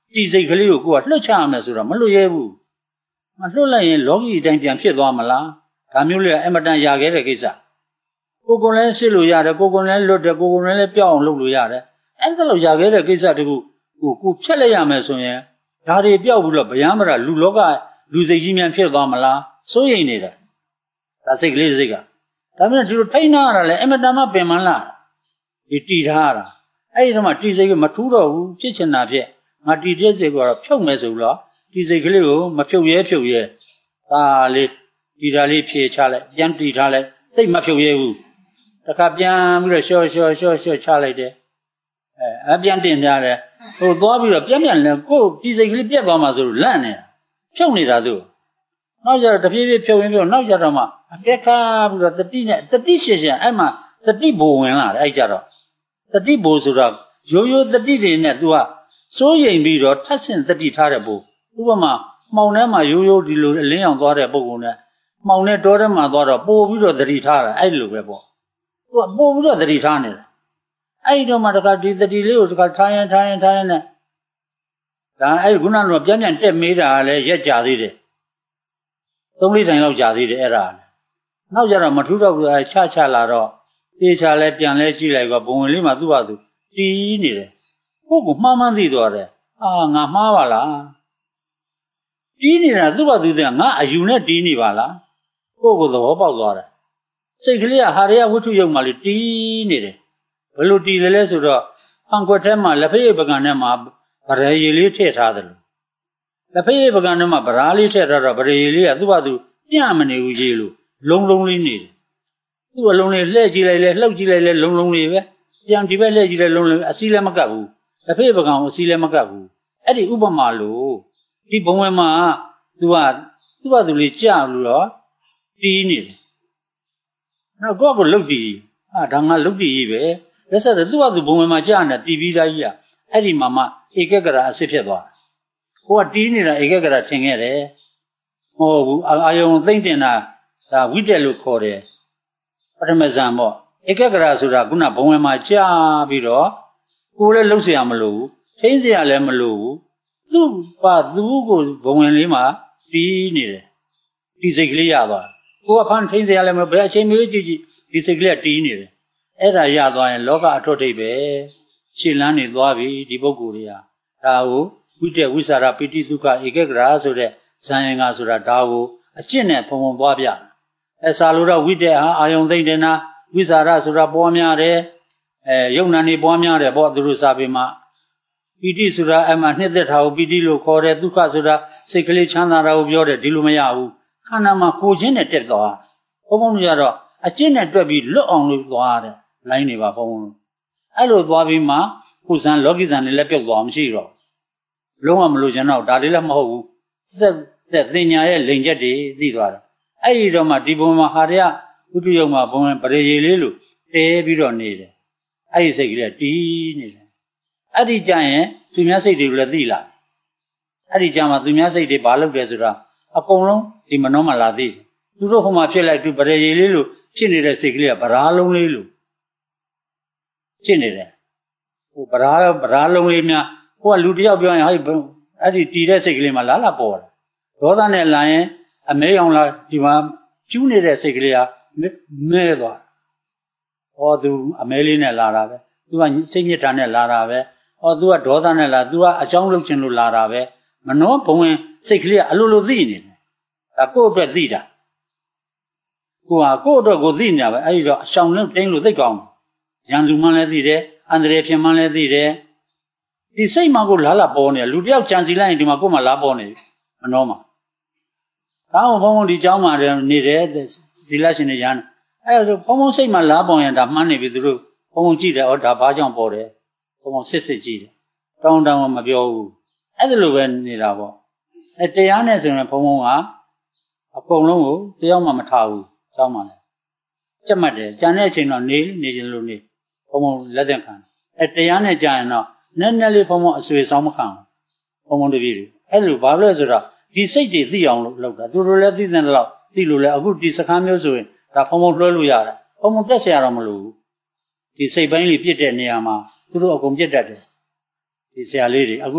S1: တီစိတ်ကလေးကိုကိုကလှုပ်ချရမယ်ဆိုတော့မလွတ်ရဲဘူးမလွတ်လိုက်ရင်လောကီအတိုင်းပြန်ဖြစ်သွားမလားဒါမျိုးလေးအမတန်ရခဲ့တဲ့ကိစ္စကိုကိုလည်းစစ်လို့ရတယ်ကိုကိုလည်းလွတ်တယ်ကိုကိုလည်းပြောင်းအောင်လုပ်လို့ရတယ်အဲ့ဒါလို့ရခဲ့တဲ့ကိစ္စတခုကိုကိုဖြတ်လိုက်ရမယ်ဆိုရင်ဒါတွေပြောက်ပြီးတော့ဗျာမရလူလောကလူစိတ်ကြီးများဖြစ်သွားမလားစိုးရိမ်နေတာဒါစိတ်ကလေးစိတ်ကဒါပေမဲ့ဒီလိုထိန်းထားရတာလေအမတန်မှပင်မလားဒီတီထားရတာအဲ့ဒီတော့မှတီစိတ်ကမထူးတော့ဘူးဖြစ်ချင်တာဖြစ်ငါတီတဲ့စိတ်ကတော့ဖြုတ်မယ်ဆိုလို့တီစိတ်ကလေးကိုမဖြုတ်ရဲဖြုတ်ရဲဒါလေးတီတာလေးဖြေချလိုက်ပြန်တီထားလိုက်သိမဖြုတ်ရဲဘူးတခါပြန်ပြီးတော့ရှော့ရှော့ရှော့ရှော့ချလိုက်တယ်အဲအပြန်တင်ထားတယ်ဟိုသွားပြီးတော့ပြန်ပြန်လဲကိုတီစိတ်ကလေးပြက်သွားမှဆိုလို့လန့်နေတာဖြုတ်နေတာသူနောက်ကျတော့တပြေးပြေးဖြုတ်ရင်းဖြုတ်နောက်ကျတော့မှအကက်ခါပြီးတော့တတိနဲ့တတိရှင်းရှင်းအဲ့မှာတတိဘိုဝင်လာတယ်အဲ့ကြတော့တတိဘိုဆိုတော့ရိုးရိုးတတိတွေနဲ့ तू ကစိုးရိမ်ပြီးတော့ထပ်ဆင့်တတိထားတဲ့ဘိုဥပမာမှောင်ထဲမှာရိုးရိုးဒီလိုအလင်းအောင်သွားတဲ့ပုံကုန်နဲ့မှောင်နဲ့တောထဲမှာသွားတော့ပို့ပြီးတော့တတိထားတာအဲ့လိုပဲပေါ့ तू ကပို့ပြီးတော့တတိထားနေတယ်အဲ့ဒီတော့မှတခါဒီတတိလေးကိုတခါထားရင်ထားရင်ထားရင်နဲ့ဒါအဲ့ခုနကတော့ပြန်ပြန်တက်မေးတာလည်းရက်ကြသေးတယ်သုံးလေးတိုင်လောက်ကြာသေးတယ်အဲ့ဒါနောက်ကျတော့မထူးတော့ဘူးအဲချချလာတော့တေချာလဲပြန်လဲကြည့်လိုက်ပါဘုံဝင်လေးမှာသူ့ဟာသူတီးနေတယ်ကိုကမှားမှန်းသိသွားတယ်အာငါမှားပါလားတီးနေတာသူ့ဟာသူကငါအယူနဲ့တီးနေပါလားကိုကသဘောပေါက်သွားတယ်စိတ်ကလေးကဟာရယဝတ္ထုယုံမှလေးတီးနေတယ်ဘယ်လိုတီးတယ်လဲဆိုတော့ဖန်ခွက်ထဲမှာလက်ဖက်ရည်ပကံထဲမှာဗရရည်လေးထည့်ထားတယ်လို့လက်ဖက်ရည်ပကံထဲမှာဗရာလေးထည့်ထားတော့ဗရရည်လေးကသူ့ဟာသူပြန့်မနေဘူးရေလို့လုံးလုံးလေးနေတယ်သူ့အလုံးလေးလှည့်ကြည့်လိုက်လဲလှုပ်ကြည့်လိုက်လဲလုံးလုံးလေးပဲပြန်ဒီဘက်လှည့်ကြည့်လဲလုံးလုံးအစီးလည်းမကပ်ဘူးလက်ဖက်ပကံကိုအစီးလည်းမကပ်ဘူးအဲ့ဒီဥပမာလို့ဒီဘုံဝဲမှာသူကသူ့ဘာသူလေးကြာလို့တော့တီးနေတယ်နောက်ကိုကလှုပ်တီးဟာဒါငါလှုပ်တီးကြီးပဲလက်ဆက်သူ့ဘာသူဘုံဝဲမှာကြာနေတီးပြီးသားကြီးอ่ะအဲ့ဒီမှာမှဧကဂရအစစ်ဖြစ်သွားတယ်ကိုကတီးနေတာဧကဂရထင်ခဲ့တယ်မဟုတ်ဘူးအာယုံသိမ့်တင်တာဒါဝိတက်လို့ခေါ်တယ်ပထမဇန်ပေါ့ဧကဂရဆိုတာခုနဘုံဝဲမှာကြာပြီးတော့ကိုလည်းလှုပ်เสียမလို့ထိန်းเสียလည်းမလို့သူ့ပါသူ့ကိုဘုံဝင်လေးမှာတီးနေတယ်ဒီစိတ်ကလေးရသွားကိုကဖန်ထိန်းเสียလည်းမဘယ်အချိန်မျိုးကြည့်ကြည့်ဒီစိတ်ကလေးကတီးနေတယ်အဲ့ဒါရသွားရင်လောကအထွတ်ထိပ်ပဲရှင်းလန်းနေသွားပြီဒီပုဂ္ဂိုလ်တွေကဒါကိုဝိတက်ဝိสารပိဋိဒုက္ခဧကဂရဆိုတဲ့ဇန်ရင်ကဆိုတာဒါကိုအကျင့်နဲ့ဖုံဖုံသွားပြအဲစာလို့တော့ဝိတက်ဟာအာယုံသိမ့်တယ်နာဝိสารဆိုတာပွားများတယ်အဲယုံနာနေပွားများတယ်ပေါ့သူတို့စာပေမှာပိဋိဆိုတာအမှနှစ်သက်တာကိုပိဋိလို့ခေါ်တယ်ဒုက္ခဆိုတာစိတ်ကလေးချမ်းသာတာကိုပြောတယ်ဒီလိုမရဘူးခန္ဓာမှာကိုယ်ချင်းနဲ့တက်သွားဘုံဘုံတို့ကြတော့အကျင့်နဲ့တွက်ပြီးလွတ်အောင်လို့သွားတယ်လိုင်းနေပါဘုံဘုံအဲ့လိုသွားပြီးမှခုဇန်လောကီဇန်တွေလည်းပြုတ်သွားမရှိတော့လုံးဝမလို့ကျွန်တော်ဒါလေးလည်းမဟုတ်ဘူးသက်သက်သင်ညာရဲ့လိန်ချက်တွေသိသွားတယ်အဲ့ဒီတော့မှဒီဘုံမှာဟာရဝိတုယုံမှာဘုံပရိယေလေးလို့တဲပြီးတော့နေတယ်အဲ့ဒီစိတ်ကလေးတီးနေတယ်အဲ့ဒီကြရင်သူများစိတ်တွေကိုလည်းသိလာအဲ့ဒီကြမှာသူများစိတ်တွေဘာလုပ်တယ်ဆိုတာအကုန်လုံးဒီမနှောမှလာသိတယ်သူတို့ဟိုမှာဖြစ်လိုက်သူပရိယေလေးလို့ဖြစ်နေတဲ့စိတ်ကလေးကဗရာလုံးလေးလို့ဖြစ်နေတယ်ဟိုဗရာဗရာလုံးလေးများဟိုကလူတယောက်ပြောရင်ဟဲ့အဲ့ဒီတီးတဲ့စိတ်ကလေးမှာလာလာပေါ်တယ်ဒေါသနဲ့လာရင်အမဲအောင်လာဒီမှာကျူးနေတဲ့စိတ်ကလေးကမဲသွားဟောသူအမဲလေးနဲ့လာတာပဲသူကစိတ်ညစ်တာနဲ့လာတာပဲဟောသူကဒေါသနဲ့လာသူကအကြောင်းလုပ်ချင်လို့လာတာပဲမနှောဘဝင်စိတ်ကလေးကအလိုလိုသိနေတယ်ဒါကိုယ့်အတွက်သိတာကိုဟာကိုယ့်အတွက်ကိုသိနေတာပဲအဲ့ဒီတော့အဆောင်လုံးတင်းလို့သိကောင်းရန်သူမှလည်းသိတယ်အန္တရာယ်ဖြစ်မှလည်းသိတယ်ဒီစိတ်မှကိုလာလာပေါ်နေလူတယောက်ကြံစီလိုက်ရင်ဒီမှာကိုယ်မှလာပေါ်နေမနှောမှာဒါမှဘုံဘုံဒီเจ้าမှာနေတယ်ဒီလက်ရှင်နေရန်အဲ့ဒါဘုံဘုံစိတ်မှလာပေါ်ရင်ဒါမှန်းနေပြီသူတို့ဘုံဘုံကြည့်တယ်ဩဒါဘာကြောင့်ပေါ်တယ်ဘုံဘုံစစ်စစ်ကြည့်တယ်တောင်းတောင်းမပြောဘူးအဲ့ဒါလိုပဲနေတာပေါ့အဲတရားနဲ့ဆိုရင်ဘုံဘုံကအကုန်လုံးကိုတယောက်မှမထားဘူးเจ้าမှာလည်းကြက်မှတ်တယ်ကြံတဲ့အချိန်တော့နေနေခြင်းလို့နေဘုံဘုံလက်သက်ခံအဲတရားနဲ့ကြာရင်တော့နည်းနည်းလေးဘုံဘုံအဆွေဆောင်မခံဘုံဘုံတပည့်တွေအဲ့လိုဘာလို့လဲဆိုတော့ဒီစိတ်တွေသိအောင်လုပ်လုပ်တာသူတို့လည်းသိတဲ့လောက်သိလို့လဲအခုဒီစကားမျိုးဆိုရင်ဒါဖုံဖုံလွှဲလို့ရတယ်ဖုံဖုံတက်เสียရတော့မလို့ဒီစိတ်ပိုင်းလေးပြစ်တဲ့နေရာမှာသူတို့အကုန်ပြစ်တတ်တယ်ဒီဆရာလေးတွေအခုဟ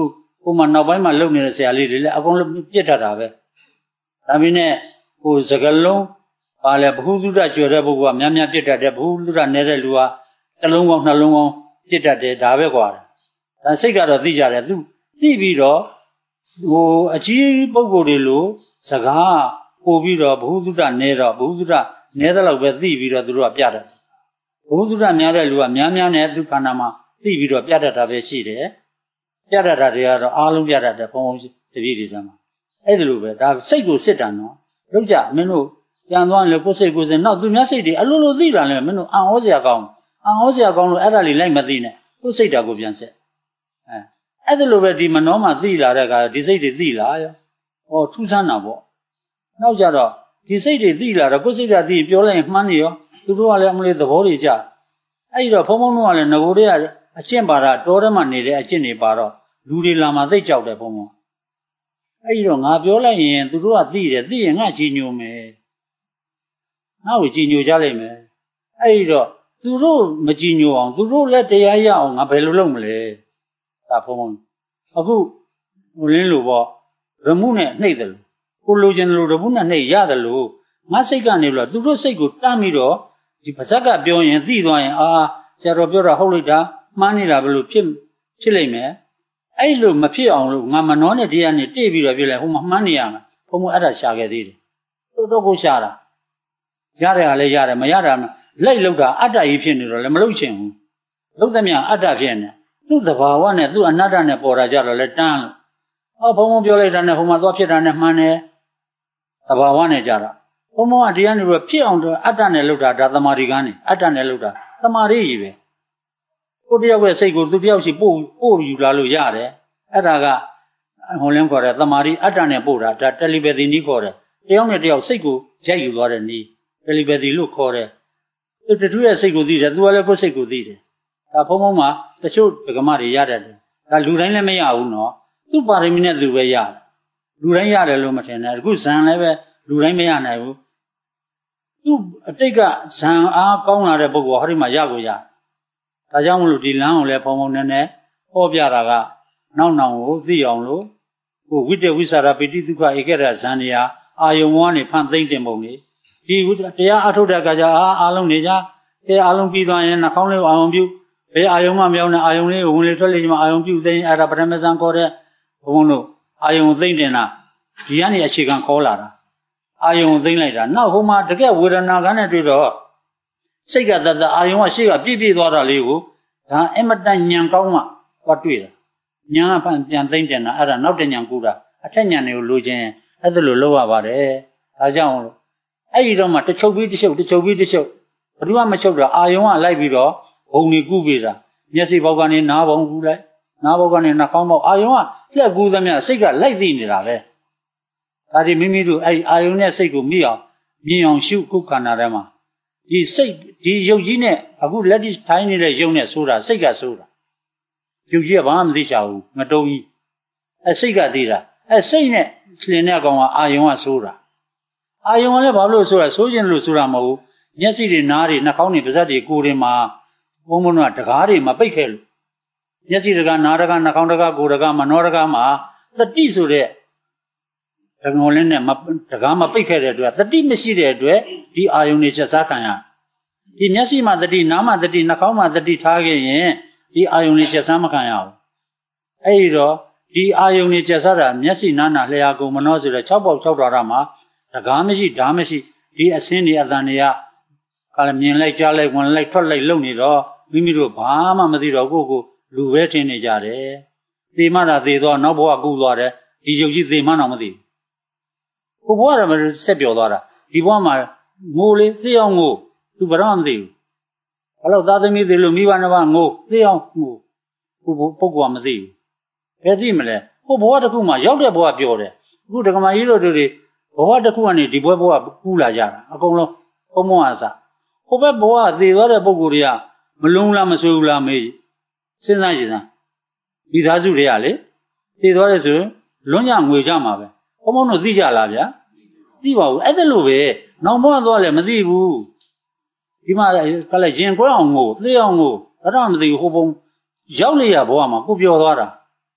S1: ဟိုမှာနောက်ပိုင်းမှာလုံနေတဲ့ဆရာလေးတွေလည်းအကုန်လုံးပြစ်တတ်တာပဲဒါပေမဲ့ဟိုစကလုံးပါလေဘ ഹു သုဒ္ဓကျွယ်တဲ့ပုဂ္ဂိုလ်ကများများပြစ်တတ်တယ်ဘ ഹു သုဒ္ဓနေတဲ့လူကတစ်လုံးကောင်းနှလုံးကောင်းပြစ်တတ်တယ်ဒါပဲကွာဒါစိတ်ကတော့သိကြတယ်သူသိပြီးတော့ဟိုအကြီးပုဂ္ဂိုလ်တွေလိုစကားပို့ပြီးတော့ဘ ഹു သုဒ္ဓနေတော့ဘ ഹു သုဒ္ဓနေတဲ့လောက်ပဲသိပြီးတော့သူတို့ကပြတတ်တယ်ဘ ഹു သုဒ္ဓများတဲ့လူကများများနဲ့သူခန္ဓာမှာသိပြီးတော့ပြတတ်တာပဲရှိတယ်ပြတတ်တာတွေကတော့အားလုံးပြတတ်တယ်ဘုံဘုံတပည့်တွေတည်းမှာအဲ့ဒါလိုပဲဒါစိတ်ကိုစစ်တာနော်လောက်ကြမင်းတို့ပြန်သွားရင်လေကိုယ်စိတ်ကိုယ်စိတ်နောက်သူများစိတ်တွေအလိုလိုသိလာလဲမင်းတို့အံ့ဩစရာကောင်းအံ့ဩစရာကောင်းလို့အဲ့ဒါလေးလိုက်မသိနဲ့ကိုယ်စိတ်တာကိုပြန်စစ်အဲအဲ့ဒါလိုပဲဒီမနှောမှာသိလာတဲ့အခါဒီစိတ်တွေသိလာရောဟောထူးဆန်းတာပေါ့နောက်ကြတော့ဒီစိတ်တွေသိလာတော့ကိုယ်စိတ်ကသိပြောလိုက်ရင်မှန်းနေရောသူတို့ကလည်းအမလေးသဘောတွေကြအဲ့ဒီတော့ဘုံဘုံတို့ကလည်းငကိုတွေကအကျင့်ပါတာတောထဲမှာနေတဲ့အကျင့်တွေပါတော့လူတွေလာမှသိကြောက်တယ်ဘုံဘုံအဲ့ဒီတော့ငါပြောလိုက်ရင်သူတို့ကသိတယ်သိရင်ငါကြည်ညိုမယ်ငါ့ကိုကြည်ညိုကြလိမ့်မယ်အဲ့ဒီတော့သူတို့မကြည်ညိုအောင်သူတို့လည်းတရားရအောင်ငါဘယ်လိုလုပ်မလဲဒါဘုံဘုံအခုဟိုလင်းလို့ပေါ့ရမှုနဲ့နှိပ်တယ်လို့ကိုလိုချင်လို့ရမှုနဲ့နှိပ်ရတယ်လို့ငါစိတ်ကနေပြီးတော့သူတို့စိတ်ကိုတမ်းပြီးတော့ဒီပါဇက်ကပြောရင်သိသွားရင်အာဆရာတော်ပြောတာဟုတ်လိုက်တာမှားနေတာဘယ်လိုဖြစ်ဖြစ်လိမ့်မယ်အဲ့လိုမဖြစ်အောင်လို့ငါမနှောနဲ့တရားနဲ့တိတ်ပြီးတော့ပြလိုက်ဟိုမှာမှန်းနေရမှာဘုံဘုံအဲ့ဒါရှာခဲ့သေးတယ်တော်တော်ကိုရှာတာရတယ်ကလည်းရတယ်မရတာလိုက်လောက်တာအတ္တကြီးဖြစ်နေတော့လည်းမလုပ်ချင်ဘူးလုံးသမျှအတ္တဖြစ်နေသူ့သဘာဝနဲ့သူ့အနတ္တနဲ့ပေါ်တာကြတော့လည်းတန်းလို့ဟောဘုံဘုံပြောလိုက်တာနဲ့ဟိုမှာသွားဖြစ်တာနဲ့မှန်းတယ်သဘာဝနဲ့ကြတာဘုံဘုံကတရားနေပြီးဖြစ်အောင်တော့အတ္တနဲ့လောက်တာဒါသမာဓိကန်းနေအတ္တနဲ့လောက်တာသမာဓိကြီးပဲကိုတယောက်ရဲ့စိတ်ကိုသူတယောက်စီပို့ပို့ယူလာလို့ရတယ်အဲ့ဒါကဟိုလင်းခေါ်တဲ့သမာဓိအတ္တနဲ့ပို့တာဒါတယ်လီပက်သီနည်းခေါ်တယ်တယောက်နဲ့တယောက်စိတ်ကိုရိုက်ယူသွားတဲ့နည်းတယ်လီပက်သီလို့ခေါ်တယ်သူတတူရဲ့စိတ်ကိုသိတယ်သူကလည်းကိုယ်စိတ်ကိုသိတယ်ဒါဘုံဘုံမှာတချို့ဒကမတွေရတယ်ဒါလူတိုင်းလည်းမရဘူးနော်သူ့ပါရမီနဲ့သူပဲရတယ်လူတိုင်းရတယ်လို့မထင်နဲ့အခုဇံလည်းပဲလူတိုင်းမရနိုင်ဘူးသူ့အတိတ်ကဇံအားကောင်းလာတဲ့ပုဂ္ဂိုလ်ဟောဒီမှာရကိုရတယ်ဒါကြောင့်မလို့ဒီလမ်းကိုလည်းဘုံဘုံနဲ့နဲ့ဟောပြတာကနောက်နောင်ကိုသိအောင်လို့ဟိုဝိတ္တဝိသရာပိတိဒုက္ခဧကရဇံနေရာအာယုံဝါးနေဖန်သိမ့်တင်ပုံနေဒီတရားအထုတ်တဲ့အခါကျအားအားလုံးနေကြတရားအားလုံးပြီးသွားရင်နှာခေါင်းလေးကိုအာယုံပြုဘယ်အာယုံမှမရောက်နဲ့အာယုံလေးကိုဝင်လေထွက်လေမှအာယုံပြုသိရင်အဲ့ဒါပထမဇံခေါ်တဲ့ဘုံဘုံတို့အာယုံသိမ့်တင်တာဒီကနေအခြေခံခေါ်လာတာအာယုံသိမ့်လိုက်တာနောက်ဟိုမှာတကယ်ဝေဒနာကနဲ့တွေ့တော့စိတ်ကသက်သက်အာယုံကရှေ့ကပြည့်ပြည့်သွားတာလေးကိုဒါအမတန်ညံကောင်းမှသွားတွေ့တာညံကပြန်သိမ့်တင်တာအဲ့ဒါနောက်တညံကူတာအထက်ညံတွေကိုလိုချင်အဲ့ဒါလိုလုပ်ရပါတယ်ဒါကြောင့်အဲ့ဒီတော့မှတချုပ်ပြီးတချုပ်တချုပ်ပြီးတချုပ်ဘယ်သူမှမချုပ်တော့အာယုံကလိုက်ပြီးတော့ဘုံတွေကူးပေးတာမျက်စိဘောက်ကနေနားဘောင်ကူးလိုက်နားဘောက်ကနေနှာခေါင်းဘောက်အာယုံကလက်ကူးသမျှစိတ်ကလိုက်သိနေတာပဲဒါဒီမိမိတို့အဲ့ဒီအာယုံနဲ့စိတ်ကိုမြည်အောင်မြင်အောင်ရှုခုခန္ဓာထဲမှာဒီစိတ်ဒီယုတ်ကြီးနဲ့အခုလက်တိထိုင်းနေတဲ့ယုတ်နဲ့ဆိုတာစိတ်ကဆိုတာယုတ်ကြီးကဘာမှမသိချဘူးငတုံးကြီးအဲစိတ်ကသိတာအဲစိတ်နဲ့လင်တဲ့ကောင်ကအာယုံကဆိုတာအာယုံကလည်းဘာလို့ဆိုတာဆိုခြင်းလို့ဆိုတာမဟုတ်ဘူးမျက်စိတွေနားတွေနှာခေါင်းတွေပါးစပ်တွေကိုယ်တွေမှာဘုံဘုံကတကားတွေမှာပိတ်ခဲ့လို့မျက်စိတကားနားတကားနှာခေါင်းတကားကိုယ်တကားမနောတကားမှာသတိဆိုတဲ့တငေါလင်းနဲ့တကားမှာပိတ်ခဲ့တဲ့အတွက်သတိမရှိတဲ့အတွက်ဒီအာယုံတွေချက်စားခံရဒီမျက်စိမှာသတိနားမှာသတိနှာခေါင်းမှာသတိထားခဲ့ရင်ဒီအာယုံတွေချက်စားမခံရဘူးအဲ့ဒီတော့ဒီအာယုံတွေချက်စားတာမျက်စိနားနာလျှာကိုမနှောဆိုတဲ့၆ပေါက်၆တော်ရမှာတကားမရှိဓာမရှိဒီအစင်းတွေအတန်တွေကကလည်းမြင်လိုက်ကြားလိုက်ဝင်လိုက်ထွက်လိုက်လုံနေတော့မိမိတို့ဘာမှမသိတော့ကိုကိုလူပဲထင်နေကြတယ်သေမှတာသေတော့နောက်ဘဝကူးသွားတယ်ဒီယုတ်ကြီးသေမှတော့မသိဘူးကိုဘဝကဆက်ပြောသွားတာဒီဘဝမှာငိုလေသေအောင်ငိုသူဘာမှမသိဘူးဘလို့သားသမီးသေလို့မိဘနှစ်ပါးငိုသေအောင်ငိုကိုပုဂ္ဂိုလ်ကမသိဘူးဘယ်သိမလဲကိုဘဝတစ်ခုမှရောက်တဲ့ဘဝပြောတယ်အခုဒကမာကြီးတို့တွေဘဝတစ်ခုကနေဒီဘဝဘဝကူးလာကြတာအကုန်လုံးဘုံဘုံအစားဟိုဘက်ဘဝသေသွားတဲ့ပုဂ္ဂိုလ်တွေကမလုံးလားမဆွေးဘူးလားမေးစဉ်းစားကြည့်စမ်းမိသားစုတွေကလေသေသွားတယ်ဆိုရင်လွန်းကြငွေကြမှာပဲဘုံဘုံတို့သိကြလားဗျာသိပါဘူးအဲ့ဒါလိုပဲနောင်ဘဝသွားလည်းမသိဘူးဒီမှာကလည်းရင်ကွဲအောင်ငိုသေအောင်ငိုအဲ့ဒါမသိဘူးဟိုဘုံရောက်လေရဘဝမှာကိုပြောသွားတာ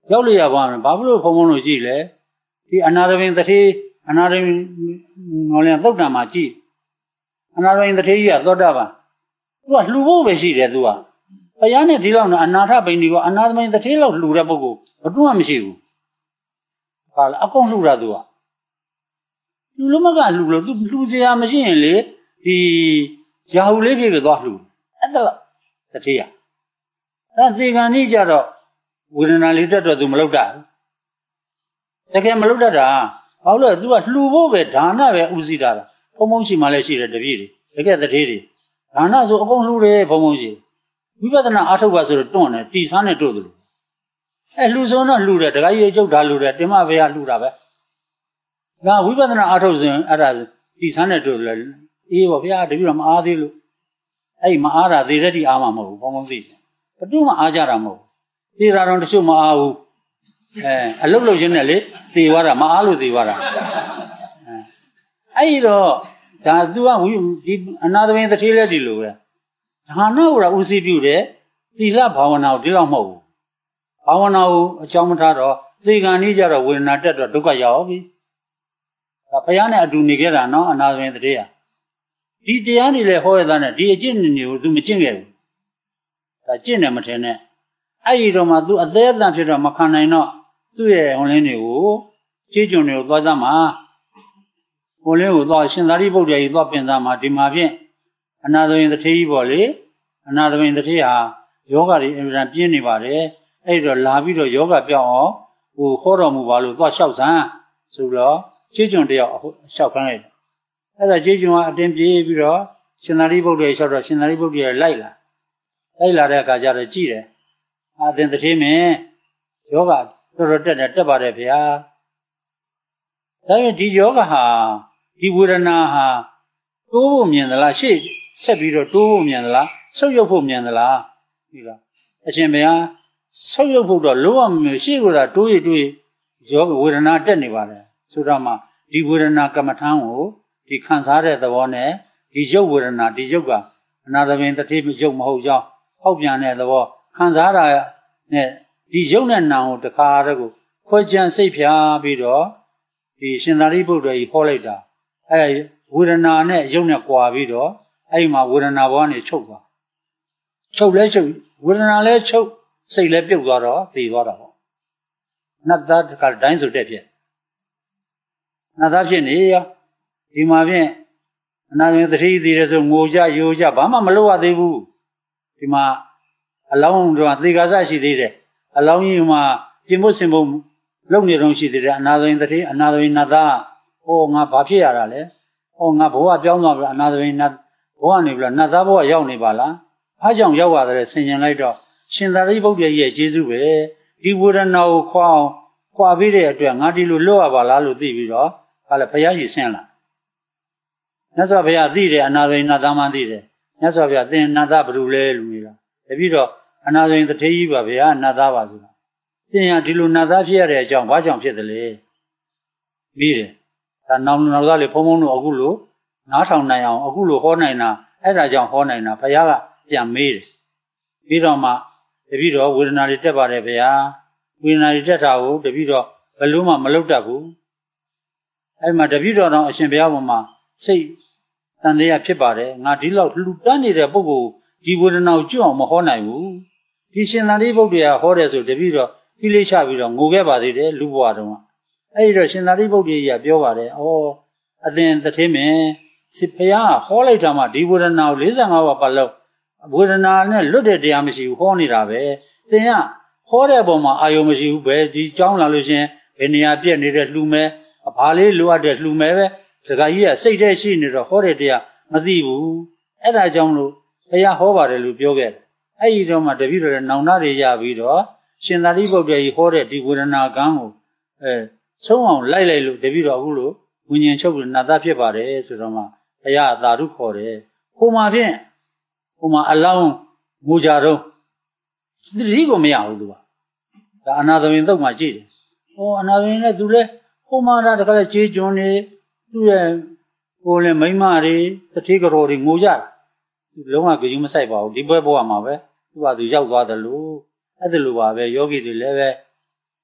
S1: ရောက်လို့ရပါမယ်ဘာဖြစ်လို့ဖုံဖုံလို့ကြည့်လဲဒီအနာရပင်တထေးအနာရပင်ငေါ်လျံသုတ်တံမှာကြည့်အနာရပင်တထေးကြီးကသောတာပန်သူကလှူဖို့ပဲရှိတယ်သူကဘုရားနဲ့ဒီလောက်နဲ့အနာထပိန်ဒီကအနာရပင်တထေးလောက်လှူတဲ့ပုဂ္ဂိုလ်ဘယ်သူမှမရှိဘူးဟာအကုန်လှူတာသူကလှူလို့မကလှူလို့သူလှူစရာမရှိရင်လေဒီရာဟုလေးဖြစ်ပြီးသွားလှူအဲ့ဒါတထေးရအဲ့သေကံကြီးကြတော့ဝေဒနာလေးတက်တော့သူမလုပ်တတ်တကယ်မလုပ်တတ်တာဘာလို့လဲသူကလှူဖို့ပဲဒါနပဲဥစည်းတာဖုံဖုံရှိမှလည်းရှိတယ်တပည့်တွေတကယ်တထေးတွေဒါနဆိုအကုန်လှူတယ်ဖုံဖုံရှိဝိပဿနာအားထုတ်ပါဆိုတော့တွန့်တယ်တီဆန်းနဲ့တို့သလိုအဲလှူဆုံးတော့လှူတယ်တခါကြီးကျုပ်ဒါလှူတယ်တင်မဘေးကလှူတာပဲဒါဝိပဿနာအားထုတ်စဉ်အဲ့ဒါတီဆန်းနဲ့တို့လည်းအေးပါဗျာတပည့်တော့မအားသေးလို့အဲ့မအားတာသေတဲ့တိအားမှာမဟုတ်ဘူးဖုံဖုံသိဘတူမှအားကြတာမဟုတ်သေတာတော့တချို့မအားဘူးအဲအလုတ်လုတ်ချင်းနဲ့လေသေသွားတာမအားလို့သေသွားတာအဲအဲ့တော့ဒါသူကဝိဒီအနာသမင်တထေးလဲဒီလိုပဲဒါနဝရဥစီပြုတယ်သီလဘာဝနာကိုဒီလောက်မဟုတ်ဘူးဘာဝနာကိုအကြောင်းမထားတော့သေကံကြီးကြတော့ဝေဒနာတက်တော့ဒုက္ခရောက်ပြီဒါဘုရားနဲ့အတူနေခဲ့တာနော်အနာသမင်တထေးဟာဒီတရားနေလဲဟောရတာနဲ့ဒီအကျင့်နေကိုသူမကျင့်ခဲ့ဘူးဒါကျင့်တယ်မထင်နဲ့အဲ့ဒီတော့မှသူအသေးအတန်ဖြစ်တော့မခံနိုင်တော့သူ့ရဲ့ဟိုလင်းတွေကိုကြေးကျွန်တွေကိုသွားသားမှာဟိုလင်းကိုသွားရှင်သာရိပုတ္တရာကြီးသွားပြင်သားမှာဒီမှာဖြင့်အနာသမင်တထေးကြီးပေါ့လေအနာသမင်တထေးဟာယောဂတွေအမှန်ပြင်းနေပါတယ်အဲ့တော့လာပြီးတော့ယောဂပြောင်းအောင်ဟိုခေါ်တော်မူပါလို့သွားလျှောက်စမ်းဆိုတော့ကြေးကျွန်တယောက်လျှောက်ခိုင်းလိုက်အဲ့ဒါကြေးကျွန်ကအတင်းပြေးပြီးတော့ရှင်သာရိပုတ္တရာလျှောက်တော့ရှင်သာရိပုတ္တရာလိုက်လာလိုက်လာတဲ့အခါကျတော့ကြည့်တယ်အသင်တထေးမင်းယောဂတော်တော်တက်တယ်တက်ပါတယ်ဗျာဒါပေမဲ့ဒီယောဂဟာဒီဝေဒနာဟာတိုးဖို့မြင်သလားရှေ့ဆက်ပြီးတော့တိုးဖို့မြင်သလားဆုပ်ယုပ်ဖို့မြင်သလားဒီလားအရှင်ဘုရားဆုပ်ယုပ်ဖို့တော့လုံးဝမမြင်ရှေ့ကတိုးရတိုးရယောဂဝေဒနာတက်နေပါတယ်ဆိုတော့မှဒီဝေဒနာကမ္မထံကိုဒီခံစားတဲ့သဘောနဲ့ဒီရုပ်ဝေဒနာဒီရုပ်ကအနာသမင်တထေးရုပ်မဟုတ်ကြောင်းဟောက်ပြန်တဲ့သဘောခံစားတာနဲ့ဒီရုပ်နဲ့နာမ်ကိုတခါတည်းကိုခွဲခြားစိတ်ဖြာပြီးတော့ဒီရှင်သာရိပုတ္တရာကြီးဟောလိုက်တာအဲဝေဒနာနဲ့ရုပ်နဲ့ကွာပြီးတော့အဲ့မှာဝေဒနာဘောကနေချုပ်သွားချုပ်လဲချုပ်ဝေဒနာလဲချုပ်စိတ်လဲပြုတ်သွားတော့သိသွားတာပေါ့နတ်သားတခါတိုင်းဆိုတက်ဖြစ်နတ်သားဖြစ်နေရောဒီမှာဖြင့်အနာဂတ်သတိသေးတယ်ဆိုငိုကြယိုကြဘာမှမလုပ်ရသေးဘူးဒီမှာအလောင်းတော့သေကာစရှိသေးတယ်အလောင်းကြီးမှာပြင်ဖို့ဆင်ဖို့လုပ်နေတော့ရှိသေးတယ်အနာဂတ်သတိအနာဂတ်နတ်သားဟောငါဘာဖြစ်ရတာလဲဟောငါဘဝပြောင်းသွားပြီအနာဂတ်နတ်ဘဝနေပြီလားနတ်သားဘဝရောက်နေပါလားအားကြောင့်ရောက်ရတယ်ဆင်ញင်လိုက်တော့ရှင်သာရိပုတ္တရာကြီးရဲ့ကျေးဇူးပဲဒီဝေဒနာကိုခွာအောင်ခွာပြီးတဲ့အတွက်ငါဒီလိုလွတ်ရပါလားလို့သိပြီးတော့ဟာလေဘုရားကြီးဆင်းလာမြတ်စွာဘုရားသိတယ်အနာဂတ်နတ်သားမှသိတယ်မြတ်စွာဘုရားသင်နတ်သားဘယ်လိုလဲလို့မေးတာတပြီးတော့အနာဂတ်တထေးကြီးပါဗျာနတ်သားပါဆိုတာသင်ရဒီလိုနတ်သားဖြစ်ရတဲ့အကြောင်းဘာကြောင့်ဖြစ်တယ်လဲပြီးတယ်ဒါနောင်နောက်သားလေဖုံဖုံတို့အခုလိုနားထောင်နိုင်အောင်အခုလိုဟောနိုင်တာအဲ့ဒါကြောင့်ဟောနိုင်တာဘုရားကပြန်မေးတယ်ပြီးတော့မှတပြီးတော့ဝေဒနာတွေတက်ပါတယ်ဗျာဝေဒနာတွေတက်တာကိုတပြီးတော့ဘယ်လို့မှမလုပ်တတ်ဘူးအဲ့မှာတပြီးတော့တော့အရှင်ဘုရားပေါ်မှာစိတ်တန်တရားဖြစ်ပါတယ်ငါဒီလောက်လှူတန်းနေတဲ့ပုဂ္ဂိုလ်ဒီဝေဒနာကိုကျွတ်အောင်မဟောနိုင်ဘူးဒီရှင်သာရိပုတ္တရာဟောတယ်ဆိုတပည့်တော့ဖိလိချပြီးတော့ငိုခဲ့ပါသေးတယ်လူဘဝတုန်းကအဲ့ဒီတော့ရှင်သာရိပုတ္တရာကြီးကပြောပါတယ်ဩအသင်တထေးမင်းစိဖယားဟောလိုက်တာမှဒီဝေဒနာကို၄၅ပါးပတ်လို့ဝေဒနာနဲ့လွတ်တဲ့တရားမရှိဘူးဟောနေတာပဲသင်ကဟောတဲ့ပုံမှာအာယုံမရှိဘူးပဲဒီကြောင်းလာလို့ရှင်ဘယ်နေရာပြက်နေတဲ့လှူမဲဘာလေးလိုအပ်တဲ့လှူမဲပဲဒကာကြီးကစိတ်ထဲရှိနေတော့ဟောတဲ့တရားမသိဘူးအဲ့ဒါကြောင့်လို့ဘုရားဟောပါတယ်လို့ပြောခဲ့တယ်အဲ့ဒီတော့မှတပည့်တော်ရဲ့နောင်နာတွေရပြီးတော့ရှင်သာရိပုတ္တရာကြီးဟောတဲ့ဒီဝေဒနာကံကိုအဲဆုံးအောင်လိုက်လိုက်လို့တပည့်တော်အခုလို့ဝิญဉ်ချုပ်ပြီးနာသားဖြစ်ပါတယ်ဆိုတော့မှဘုရားအသာဓုခေါ်တယ်ဟိုမှာဖြင့်ဟိုမှာအလောင်းငိုကြတော့သတိကိုမရဘူးသူကဒါအနာသမင်သုတ်မှကြည့်တယ်ဟောအနာသမင်နဲ့သူလဲဟိုမှာတခါလဲကြေးကျွန်းနေသူ့ရဲ့ကိုယ်လည်းမိမတွေတတိကတော်တွေငိုကြတာလုံးဝကြည့်မဆိုင်ပါဘူးဒီဘက်ဘဝမှာပဲသူကသူရောက်သွားတယ်လို့အဲ့ဒါလိုပါပဲယောဂီတွေလည်းပဲ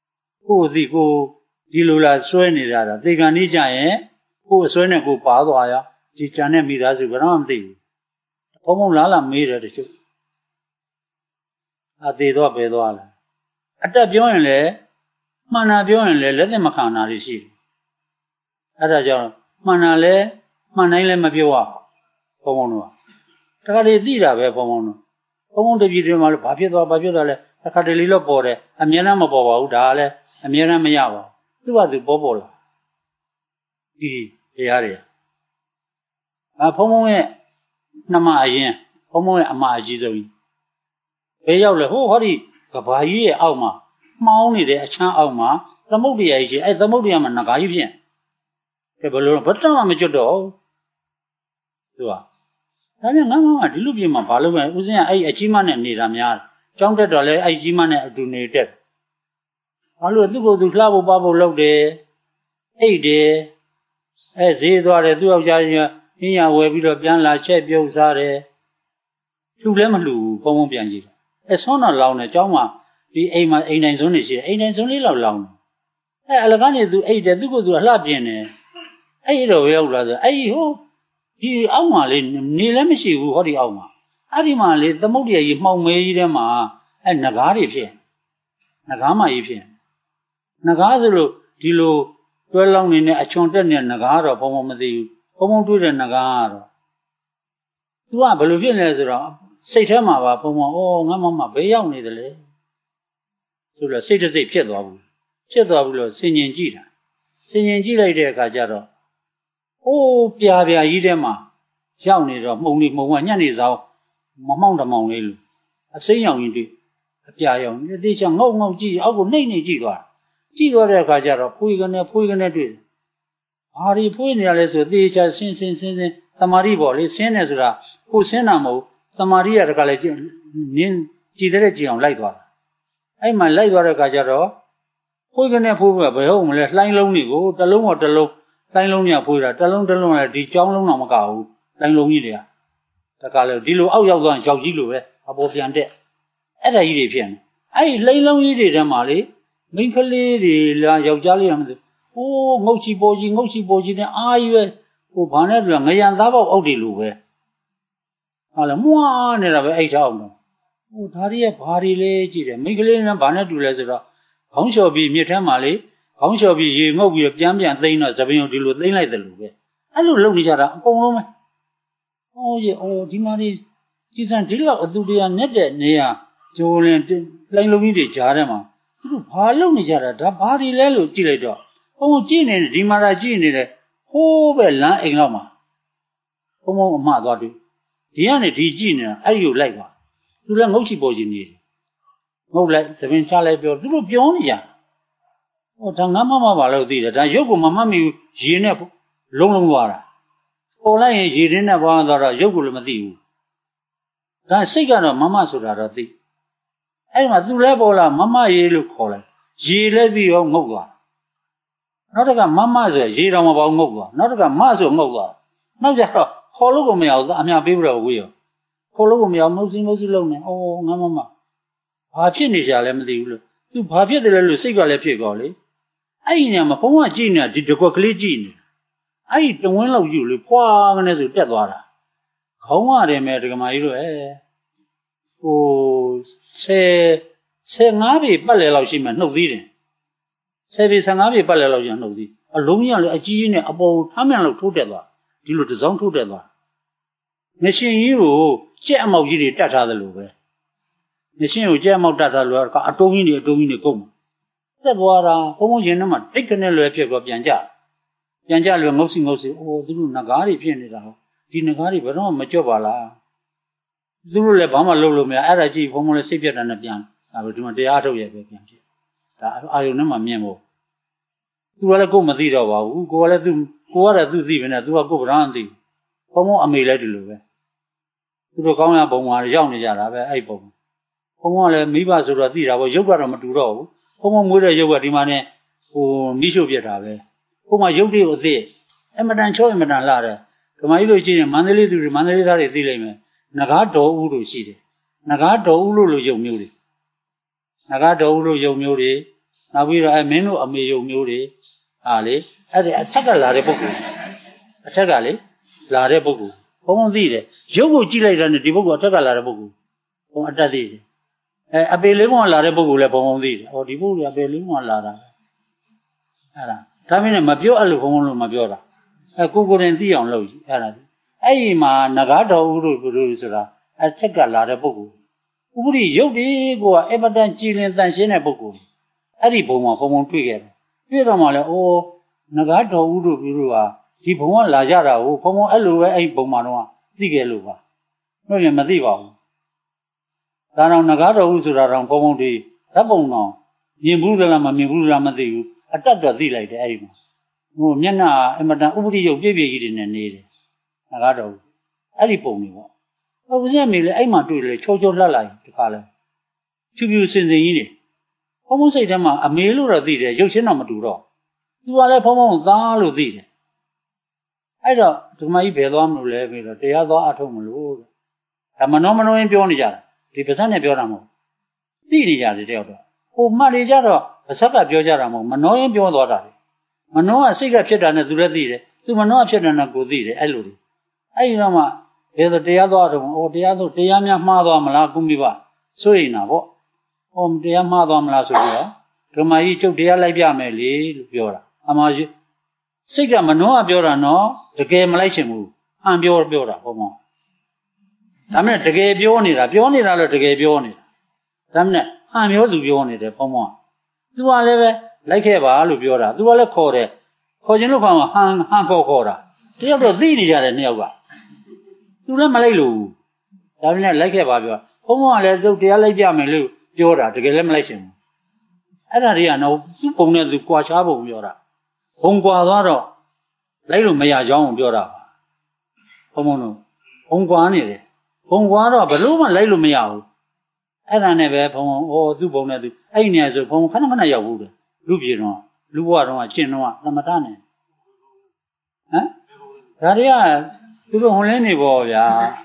S1: ကိုစီကိုဒီလိုလားဆွဲနေကြတာသေကန်ကြီးကြရင်ကိုအဆွဲနဲ့ကိုပါသွားရဒီကြံတဲ့မိသားစုဘယ်တော့မှမသိဘူးဘုံဘုံလားလားမေးတယ်တချို့အသေးတော့ပဲသွားလားအတက်ပြောရင်လည်းမှန်တာပြောရင်လည်းလက်သက်မခံတာတွေရှိတယ်အဲ့ဒါကြောင့်မှန်တာလည်းမှန်တိုင်းလည်းမပြောရဘုံဘုံတော့တခါတည်းသိတာပဲဘုံဘုံတော့ဘုံဘုံတပြည်တွေမှာလို့ဘာဖြစ်သွားဘာဖြစ်သွားလဲတခါတလေတော့ပေါ်တယ်အမြဲတမ်းမပေါ်ပါဘူးဒါကလည်းအမြဲတမ်းမရပါဘူးသူ့ဘာသူပေါ်ပေါ်လာဒီတရားတွေအဖုံဖုံရဲ့နှမအရင်ဖုံဖုံရဲ့အမအကြီးဆုံးကြီးဘယ်ရောက်လဲဟိုဟောဒီကဘာကြီးရဲ့အောက်မှာမှောင်းနေတဲ့အချမ်းအောက်မှာသမုဒ္ဒရာကြီးအဲသမုဒ္ဒရာမှာငကားကြီးဖြစ်ကဲဘယ်လိုဘတ်တော့မှမကျွတ်တော့သူကဒါပြန်ငါမကဒီလိုပြင်မှာဘာလို့လဲဦးစင်းကအဲ့အကြီးမနဲ့နေတာများကြောင်းတက်တော့လဲအဲ့ကြီးမနဲ့အတူနေတက်ဘာလို့သူ့ကိုယ်သူလှဖို့ပါဖို့လုပ်တယ်အိတ်တယ်အဲဈေးသွားတယ်သူ့ယောက်ျားကြီးကဟင်းရဝယ်ပြီးတော့ပြန်လာချက်ပြုတ်စားတယ်လှူလည်းမလှူဘူးပုံပုံပြန်ကြည့်အဲဆွမ်းတော်လောင်းတယ်ကျောင်းမှာဒီအိမ်မှာအိမ်တိုင်းစုံနေရှိတယ်အိမ်တိုင်းစုံလေးလောက်လောင်းတယ်အဲအလကားနေသူအိတ်တယ်သူ့ကိုယ်သူအလှပြင်းတယ်အဲ့တော့ရောက်လာဆိုအဲ့ဟိုဒီအောက်မှာလေနေလည်းမရှိဘူးဟောဒီအောက်မှာအဲ့ဒီမှာလေသမုဒ္ဒရာကြီးမှောင်မဲကြီးထဲမှာအဲငကားတွေဖြစ်ငကားမကြီးဖြစ်ငကားဆိုလို့ဒီလိုတွဲလောင်းနေတဲ့အချွန်တက်နေငကားတော့ဘုံဘုံမသိဘူးဘုံဘုံတွေ့တဲ့ငကားကတော့သူကဘယ်လိုဖြစ်လဲဆိုတော့စိတ်ထဲမှာပါဘုံဘုံအော်ငါမမဘေးရောက်နေတယ်လေဆိုတော့စိတ်တစ်စိတ်ဖြစ်သွားဘူးဖြစ်သွားဘူးလို့ဆင်ញင်ကြည့်တာဆင်ញင်ကြည့်လိုက်တဲ့အခါကျတော့အိုးပြာပြာကြီးထဲမှာရောက်နေတော့မှုံနေမှုံကညက်နေစားမမောင်းတမောင်လေးလို့အစိမ်းရောင်ကြီးတွေ့အပြာရောင်အသေးချောင်းငုံငုံကြည့်အောက်ကိုနှိမ့်နေကြည့်သွားကြည့်သွားတဲ့အခါကျတော့ဖွေးကနေဖွေးကနေတွေ့ဘာဒီဖွေးနေရလဲဆိုသေချာဆင်းဆင်းဆင်းဆင်းတမာရီပေါ့လေဆင်းနေဆိုတာကိုဆင်းတာမဟုတ်တမာရီရတကလည်းနင်းကြည်တဲ့ကြည်အောင်လိုက်သွားတာအဲ့မှာလိုက်သွားတဲ့အခါကျတော့ဖွေးကနေဖွေးဘယ်ဟုတ်မလဲလှိုင်းလုံးတွေကိုတစ်လုံးတော့တစ်လုံးလှိုင်းလုံးကြီးဖွေးတာတစ်လုံးတစ်လုံးလည်းဒီကြောင်းလုံးတော့မကဘူးလှိုင်းလုံးကြီးတွေကတကလည်းဒီလိုအောက်ရောက်သွားရင်ကြောက်ကြီးလိုပဲအပေါ်ပြန်တက်အဲ့ဒါကြီးတွေဖြစ်နေအဲ့ဒီလှိုင်းလုံးကြီးတွေထဲမှာလေမိန်းကလေးတွေလားယောက်ျားလေးရမသိဟိုးငုတ်ချီပေါ်ကြီးငုတ်ချီပေါ်ကြီးနဲ့အာကြီးပဲဟိုဘာနဲ့ဆိုတာငရံသားပေါက်အောက်တွေလိုပဲဟာလားမွားနေတာပဲအဲ့ချောင်းတော့ဟိုဒါတွေကဘာတွေလဲကြည့်တယ်မိန်းကလေးနဲ့ဘာနဲ့တူလဲဆိုတော့ခေါင်းလျှော်ပြီးမြစ်ထဲမှာလေခေါင်းလျှော်ပြီးရေငုတ်ပြီးပြန်ပြန်သိမ်းတော့သပင်ကိုဒီလိုသိမ်းလိုက်တယ်လို့ပဲအဲ့လိုလုပ်နေကြတာအကုန်လုံးပဲဟိုးရေအိုးဒီမှာဒီကြည်စံဒီလောက်အသူတရားနဲ့တဲ့နေရဂျိုးလင်းလှိုင်းလုံးကြီးတွေကြားထဲမှာသူတို့ဘာလုပ်နေကြတာဒါဘာတွေလဲလို့ကြည့်လိုက်တော့ဘုံကြည့်နေတယ်ဒီမှာလာကြည့်နေတယ်ဟိုးပဲလမ်းအိမ်လောက်မှာဘုံဘုံအမှားသွားတွေ့ဒီကနေဒီကြည့်နေတာအဲ့ဒီကိုလိုက်ပါသူလည်းငုတ်ချီပေါ်ကြီးနေတယ်ငုတ်လိုက်သပင်ချလိုက်ပြောသူတို့ပြောနေကြဟောဒါငါမမပါလို့သိတယ်ဒါရုပ်ကိုမမှတ်မိဘူးရေနဲ့လုံးလုံးသွားတာပေါ်လိုက်ရင်ရေရင်းနဲ့ပွားသွားတော့ရုပ်ကိုလည်းမသိဘူးဒါစိတ်ကတော့မမဆိုတာတော့သိအဲ့ဒီမှာသူလဲပေါ်လာမမရေလို့ခေါ်လိုက်ရေလဲပြီးတော့ငုတ်သွားနောက်တကမမဆိုရေတောင်မပေါငုတ်သွားနောက်တကမဆိုငုတ်သွားနောက်ကြတော့ခေါ်လို့ကိုမရဘူးအမြပေးပြီးတော့ဝေးရောခေါ်လို့ကိုမရမုတ်စီမုတ်စီလုံးနေအော်ငါမမဘာဖြစ်နေကြလဲမသိဘူးလို့သူဘာဖြစ်တယ်လဲလို့စိတ်ကလည်းဖြစ်ကောလေအဲ့ဒီနေရာမှာဘုံကကြည့်နေတာဒီတကွက်ကလေးကြည့်နေအဲ့ဒီတဝင်းလောက်ယူလေဖွာကနေဆိုတက်သွားတာခေါင်းရတယ်မဲ့ဒကမာကြီးတို့အဲဟိုဆယ်ဆယ်ငါးပေပတ်လဲလောက်ရှိမှနှုတ်သီးတယ်ဆယ်ပေဆယ်ငါးပေပတ်လဲလောက်ရှိမှနှုတ်သီးအလုံးကြီးကလည်းအကြီးကြီးနဲ့အပေါ်ထမ်းမြန်လောက်ထိုးတက်သွားဒီလိုတစောင်းထိုးတက်သွားငရှင်ကြီးကိုကြက်အမောက်ကြီးတွေတတ်ထားတယ်လို့ပဲငရှင်ကိုကြက်အမောက်တတ်ထားလို့အတုံးကြီးတွေအတုံးကြီးတွေကုန်တက်သွားတာဘုံဘုံရင်ထဲမှာတိတ်ကနေလွယ်ဖြစ်တော့ပြန်ကြပြန်ကြလွယ်ငုတ်စီငုတ်စီအိုးသူတို့ငကားတွေဖြစ်နေတာဟောဒီငကားတွေဘယ်တော့မှမကြော့ပါလားသူတို့လည်းဘာမှလုပ်လို့မရအဲ့ဒါကြည့်ဘုံဘုံလည်းစိတ်ပြတ်တာနဲ့ပြန်ဒါပဲဒီမှာတရားထုတ်ရဲ့ပဲပြန်ဖြစ်ဒါအာယုန်နဲ့မှမြင်ဖို့သူကလည်းကိုယ်မသိတော့ပါဘူးကိုကလည်းသူကိုကလည်းသူသိပဲနဲ့သူကကိုယ်ဗရမ်းသိဘုံဘုံအမေလည်းဒီလိုပဲသူတို့ကောင်းရဘုံမှာရောက်နေကြတာပဲအဲ့ဘုံဘုံဘုံကလည်းမိဘဆိုတော့သိတာပေါ့ရုပ်ကတော့မတူတော့ဘူးဘုံဘုံမွေးတဲ့ရုပ်ကဒီမှာနဲ့ဟိုမိရှုပ်ပြတ်တာပဲဘုံမှာရုပ်တွေကိုအသိအမတန်ချောအမတန်လာတယ်ဓမ္မကြီးတို့ကြည့်ရင်မန္တလေးသူတွေမန္တလေးသားတွေသိလိမ့်မယ်နဂါတော်ဦးလို့ရှိတယ်နဂါတော်ဦးလို့လို့ရုပ်မျိုးတွေနဂါတော်ဦးလို့ရုပ်မျိုးတွေနောက်ပြီးတော့အဲမင်းတို့အမေယုံမျိုးတွေဟာလေအဲ့ဒီအထက်ကလာတဲ့ပုဂ္ဂိုလ်အထက်ကလေလာတဲ့ပုဂ္ဂိုလ်ဘုံဘုံသိတယ်ရုပ်ကိုကြည့်လိုက်တာနဲ့ဒီပုဂ္ဂိုလ်အထက်ကလာတဲ့ပုဂ္ဂိုလ်ဘုံအတက်သိတယ်အဲအပေလေးဘုံကလာတဲ့ပုဂ္ဂိုလ်လည်းဘုံဘုံသိတယ်ဟောဒီပုဂ္ဂိုလ်ကအပေလေးဘုံကလာတာအဲ့ဒါဒါမင်းနဲ့မပြောအဲ့လိုဘုံဘုံလို့မပြောတာအဲကိုကိုရင်သိအောင်လုပ်ကြည့်အဲ့ဒါအဲ့ဒီမှာနဂါတော်ဥတို့တို့ဆိုတာအထက်ကလာတဲ့ပုဂ္ဂိုလ်ဥပရိရုပ်ဒီကိုကအပဒံကြည်လင်တန်ရှင်းတဲ့ပုဂ္ဂိုလ်အဲ့ဒီဘုံမှာဘုံဘုံတွေ့ခဲ့တယ်တွေ့တော့မှလည်းအိုးနဂါတော်ဥတို့တို့ဟာဒီဘုံကလာကြတာကိုဘုံဘုံအဲ့လိုပဲအဲ့ဘုံမှာတော့သိခဲ့လို့ပါတို့လည်းမသိပါဘူးဒါတော့နဂါတော်ဥဆိုတာတော့ဘုံဘုံဒီဓာတ်ပုံတော့မြင်ဘူးသလားမမြင်ဘူးလားမသိဘူးအတက်တော့သိလိုက်တယ်အဲ့ဒီမှာဟိုမျက်နှာအမတန်ဥပရိရုပ်ပြည့်ပြည့်ကြီးတွေနဲ့နေတယ်နဂါတော်ဥအဲ့ဒီပုံတွေပေါ့ဟိုဦးဇင်းမေလေအဲ့မှာတွေ့တယ်ချောချောလှလှကြီးတခါလဲဖြူဖြူစင်စင်ကြီးတွေဘုံဘုံစိတ်ထဲမှာအမေလို့တော့သိတယ်ရုပ်ချင်းတော့မတူတော့သူကလည်းဘုံဘုံသားလို့သိတယ်အဲ့တော့ဒီမကြီးဘယ်သွားမလို့လဲပြီးတော့တရားသွားအထုတ်မလို့ဒါမနှောမနှောရင်းပြောနေကြတာဒီပါဇက်နဲ့ပြောတာမဟုတ်သိနေကြတယ်တယောက်တော့ဟိုမှတ်နေကြတော့ပါဇက်ကပြောကြတာမဟုတ်မနှောရင်းပြောသွားတာလေမနှောကစိတ်ကဖြစ်တာနဲ့သူလည်းသိတယ်သူမနှောကဖြစ်တာနဲ့ကိုသိတယ်အဲ့လိုလေအဲ့ဒီတော့မှဘယ်ဆိုတရားသွားတော့ဟိုတရားဆိုတရားများမှားသွားမလားကုမိပါဆိုရင်တာပေါ့ဟိုတရားမှားသွားမလားဆိုပြီးတော့ဓမ္မကြီးကျုပ်တရားလိုက်ပြမယ်လေလို့ပြောတာအမှားစိတ်ကမနှောကပြောတာနော်တကယ်မလိုက်ချင်ဘူးအံပြောပြောတာဘုံမောဒါမဲ့တကယ်ပြောနေတာပြောနေတာလို့တကယ်ပြောနေတာဒါမဲ့အံပြောသူပြောနေတယ်ဘုံမောသူကလည်းပဲလိုက်ခဲ့ပါလို့ပြောတာသူကလည်းခေါ်တယ်ခေါ်ခြင်းလို့ခေါ်မှာဟန်ဟန်ခေါ်ခေါ်တာတယောက်တော့သိနေကြတယ်နှစ်ယောက်ကသူလည်းမလိုက်လို့ဒါပေမဲ့လိုက်ခဲ့ပါပြောဘုံမောကလည်းသူတရားလိုက်ပြမယ်လို့ပြောတာတကယ်လည်းမလိုက်ချင်ဘူးအဲ့ဒါတွေကနော်သူ့ပုံနဲ့သူကြွာချားပုံပြောတာဘုံကွာသွားတော့လိုက်လို့မရကြောင်းကိုပြောတာပါဘုံဘုံတို့ဘုံကွာနေတယ်ဘုံကွာတော့ဘလို့မှလိုက်လို့မရဘူးအဲ့ဒါနဲ့ပဲဘုံဘုံဟောသူ့ဘုံနဲ့သူအဲ့ဒီနေရာဆိုဘုံခဏခဏရောက်ဘူးတယ်လူပြေတော့လူဘဝတော့ကျင့်တော့သမထနဲ့ဟမ်ဒါတွေကသူတို့ဟွန်လင်းနေပေါ့ဗျာ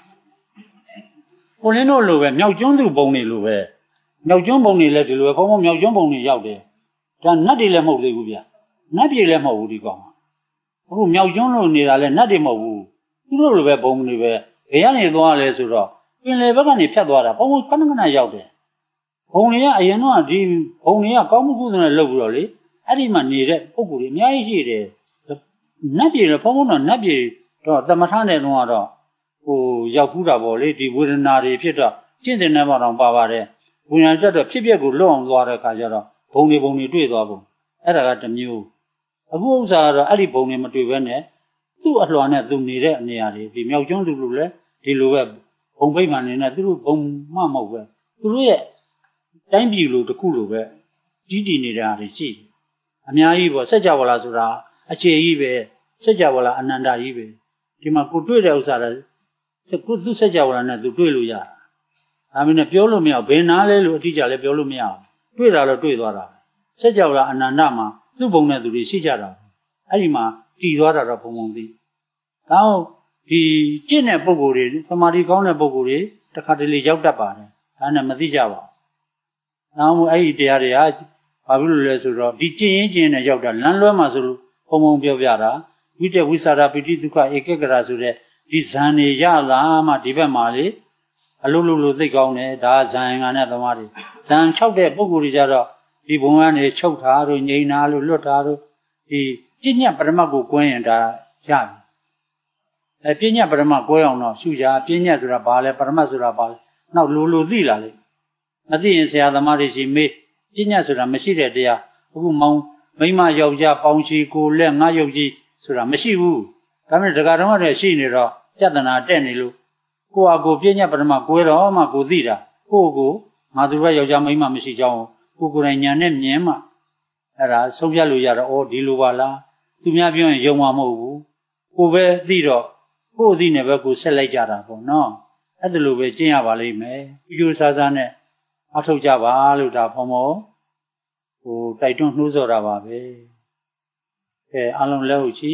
S1: ဟွန်လင်းတို့လိုပဲမြောက်ကျွန်းသူဘုံနေလိုပဲမြောက်ကျွန်းဘုံနေလည်းဒီလိုပဲဘုံဘုံမြောက်ကျွန်းဘုံနေရောက်တယ်ဒါနတ်တွေလည်းမဟုတ်သေးဘူးဗျာနတ်ပြည်လည်းမဟုတ်ဘူးဒီကောင်အခုမြောက်ကျွန်းလို့နေတာလည်းနတ်တွေမဟုတ်ဘူးသူတို့လိုပဲဘုံနေပဲဘယ်ကနေသွားလဲဆိုတော့ပင်လယ်ဘက်ကနေဖြတ်သွားတာဘုံဘုံခဏခဏရောက်တယ်ဘုံတွေကအရင်တော့ဒီဘုံတွေကကောင်းမှုကုသိုလ်နဲ့လုပ်ပြီးတော့လေအဲ့ဒီမှာနေတဲ့ပုံကိုယ်တွေအများကြီးရှိတယ်နတ်ပြည်လည်းဘုံဘုံတော့နတ်ပြည်တော့သမထနဲ့တော့တော့ဟိုရောက်ဖူးတာပေါ့လေဒီဝေဒနာတွေဖြစ်တော့ကျင့်စဉ်နဲ့မှတော့ပါပါတယ်ဝိညာဉ်တက်တော့ဖြစ်ပျက်ကိုလွတ်အောင်သွားတဲ့အခါကျတော့ဘုံတွေဘုံတွေတွေ့သွားပုံအဲ့ဒါကတစ်မျိုးအခုဥစ္စာကတော့အဲ့ဒီဘုံတွေမတွေ့ဘဲနဲ့သူ့အလှော်နဲ့သူနေတဲ့နေရာတွေဒီမြောက်ကျွန်းသူလိုလဲဒီလိုပဲဘုံပိတ်မှန်နေနဲ့သူတို့ဘုံမှမဟုတ်ပဲသူတို့ရဲ့တိုင်းပြည်လိုတစ်ခုလိုပဲကြီးတည်နေတာတွေရှိတယ်အများကြီးပေါ့စัจ java လာဆိုတာအခြေကြီးပဲစัจ java လာအနန္တကြီးပဲဒီမှာကိုတွေ့တဲ့ဥစ္စာလည်းကိုသူစัจ java လာနဲ့သူတွေ့လို့ရတာဒါမှမဟုတ်ပြောလို့မရဘယ်နာလဲလို့အတိအကျလည်းပြောလို့မရဘူးတွေ့တာတော့တွေ့သွားတာစัจ java လာအနန္တမှာသူ့ဘုံနဲ့သူတွေရှိကြတာအဲ့ဒီမှာတည်သွားတာတော့ဘုံဘုံသိဒါဟုတ်ဒီကျင့်တဲ့ပုံကိုယ်တွေသမာဓိကောင်းတဲ့ပုံကိုယ်တွေတခါတလေရောက်တတ်ပါတယ်ဒါနဲ့မသိကြပါဘူးနောက်မှအဲ့ဒီတရားတွေကဘာဖြစ်လို့လဲဆိုတော့ဒီကျင့်ရင်ကျင့်နဲ့ရောက်တာလမ်းလွဲမှာဆိုလို့ဘုံဘုံပြောပြတာဝိတ္တဝိသရာပိဋိဒုက္ခဧကဂရဆိုတဲ့ဒီဇန်တွေရလာမှဒီဘက်မှာလေအလုံးလုံးလို့သိကောင်းတယ်ဒါဇန်ငါနဲ့သမားတွေဇန်၆တဲ့ပုံကိုယ်တွေကြတော့ဒီဘုံကနေချုပ်ထားတို့ငြိမ်ထားလို့လွတ်ထားတို့ဒီပြဉ္ညပရမတ်ကိုကွင်းရင်ဒါရပြီအဲပြဉ္ညပရမတ်ကွဲအောင်တော့ရှုကြပြဉ္ညဆိုတာဘာလဲပရမတ်ဆိုတာဘာလဲနောက်လိုလိုသိလာလေမသိရင်ဆရာသမားတွေရှိမေးပြဉ္ညဆိုတာမရှိတဲ့တရားအခုမောင်မိမယောက်ျားပေါင်းချီကိုလက်ငါရုပ်ကြီးဆိုတာမရှိဘူးဒါပေမဲ့ဒကာတော်ကတည်းရှိနေတော့ပြဿနာတက်နေလို့ကိုယ့်အကိုပြဉ္ညပရမတ်ကွဲတော့မှကိုသိတာကိုယ့်ကိုငါသူကယောက်ျားမိမမရှိကြောင်းကိုကိုယ်တိုင်ညာနဲ့မြင်မှအဲ့ဒါဆုံးဖြတ်လို့ရတော့ဩဒီလိုပါလားသူများပြောရင်ယုံမှာမဟုတ်ဘူးကိုပဲသိတော့ကိုယ်သိနေပဲကိုဆက်လိုက်ကြတာပေါ့နော်အဲ့ဒါလိုပဲကျင့်ရပါလိမ့်မယ်ပြူစားစားနဲ့အထောက်ကြပါလို့ဒါဖော်မောဟိုတိုက်တွန်းနှိုးဆော်တာပါပဲအဲအားလုံးလက်ဟုတ်ချီ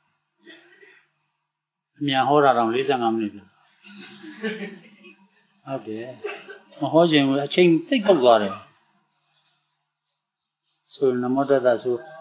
S1: အမြန်ဟောတာတော့၄၅မိနစ်ပြီဟုတ်တယ်မဟောခြင်းဘူးအချိန်သိပ်ပုတ်သွားတယ်ဆိုနမောတတဆို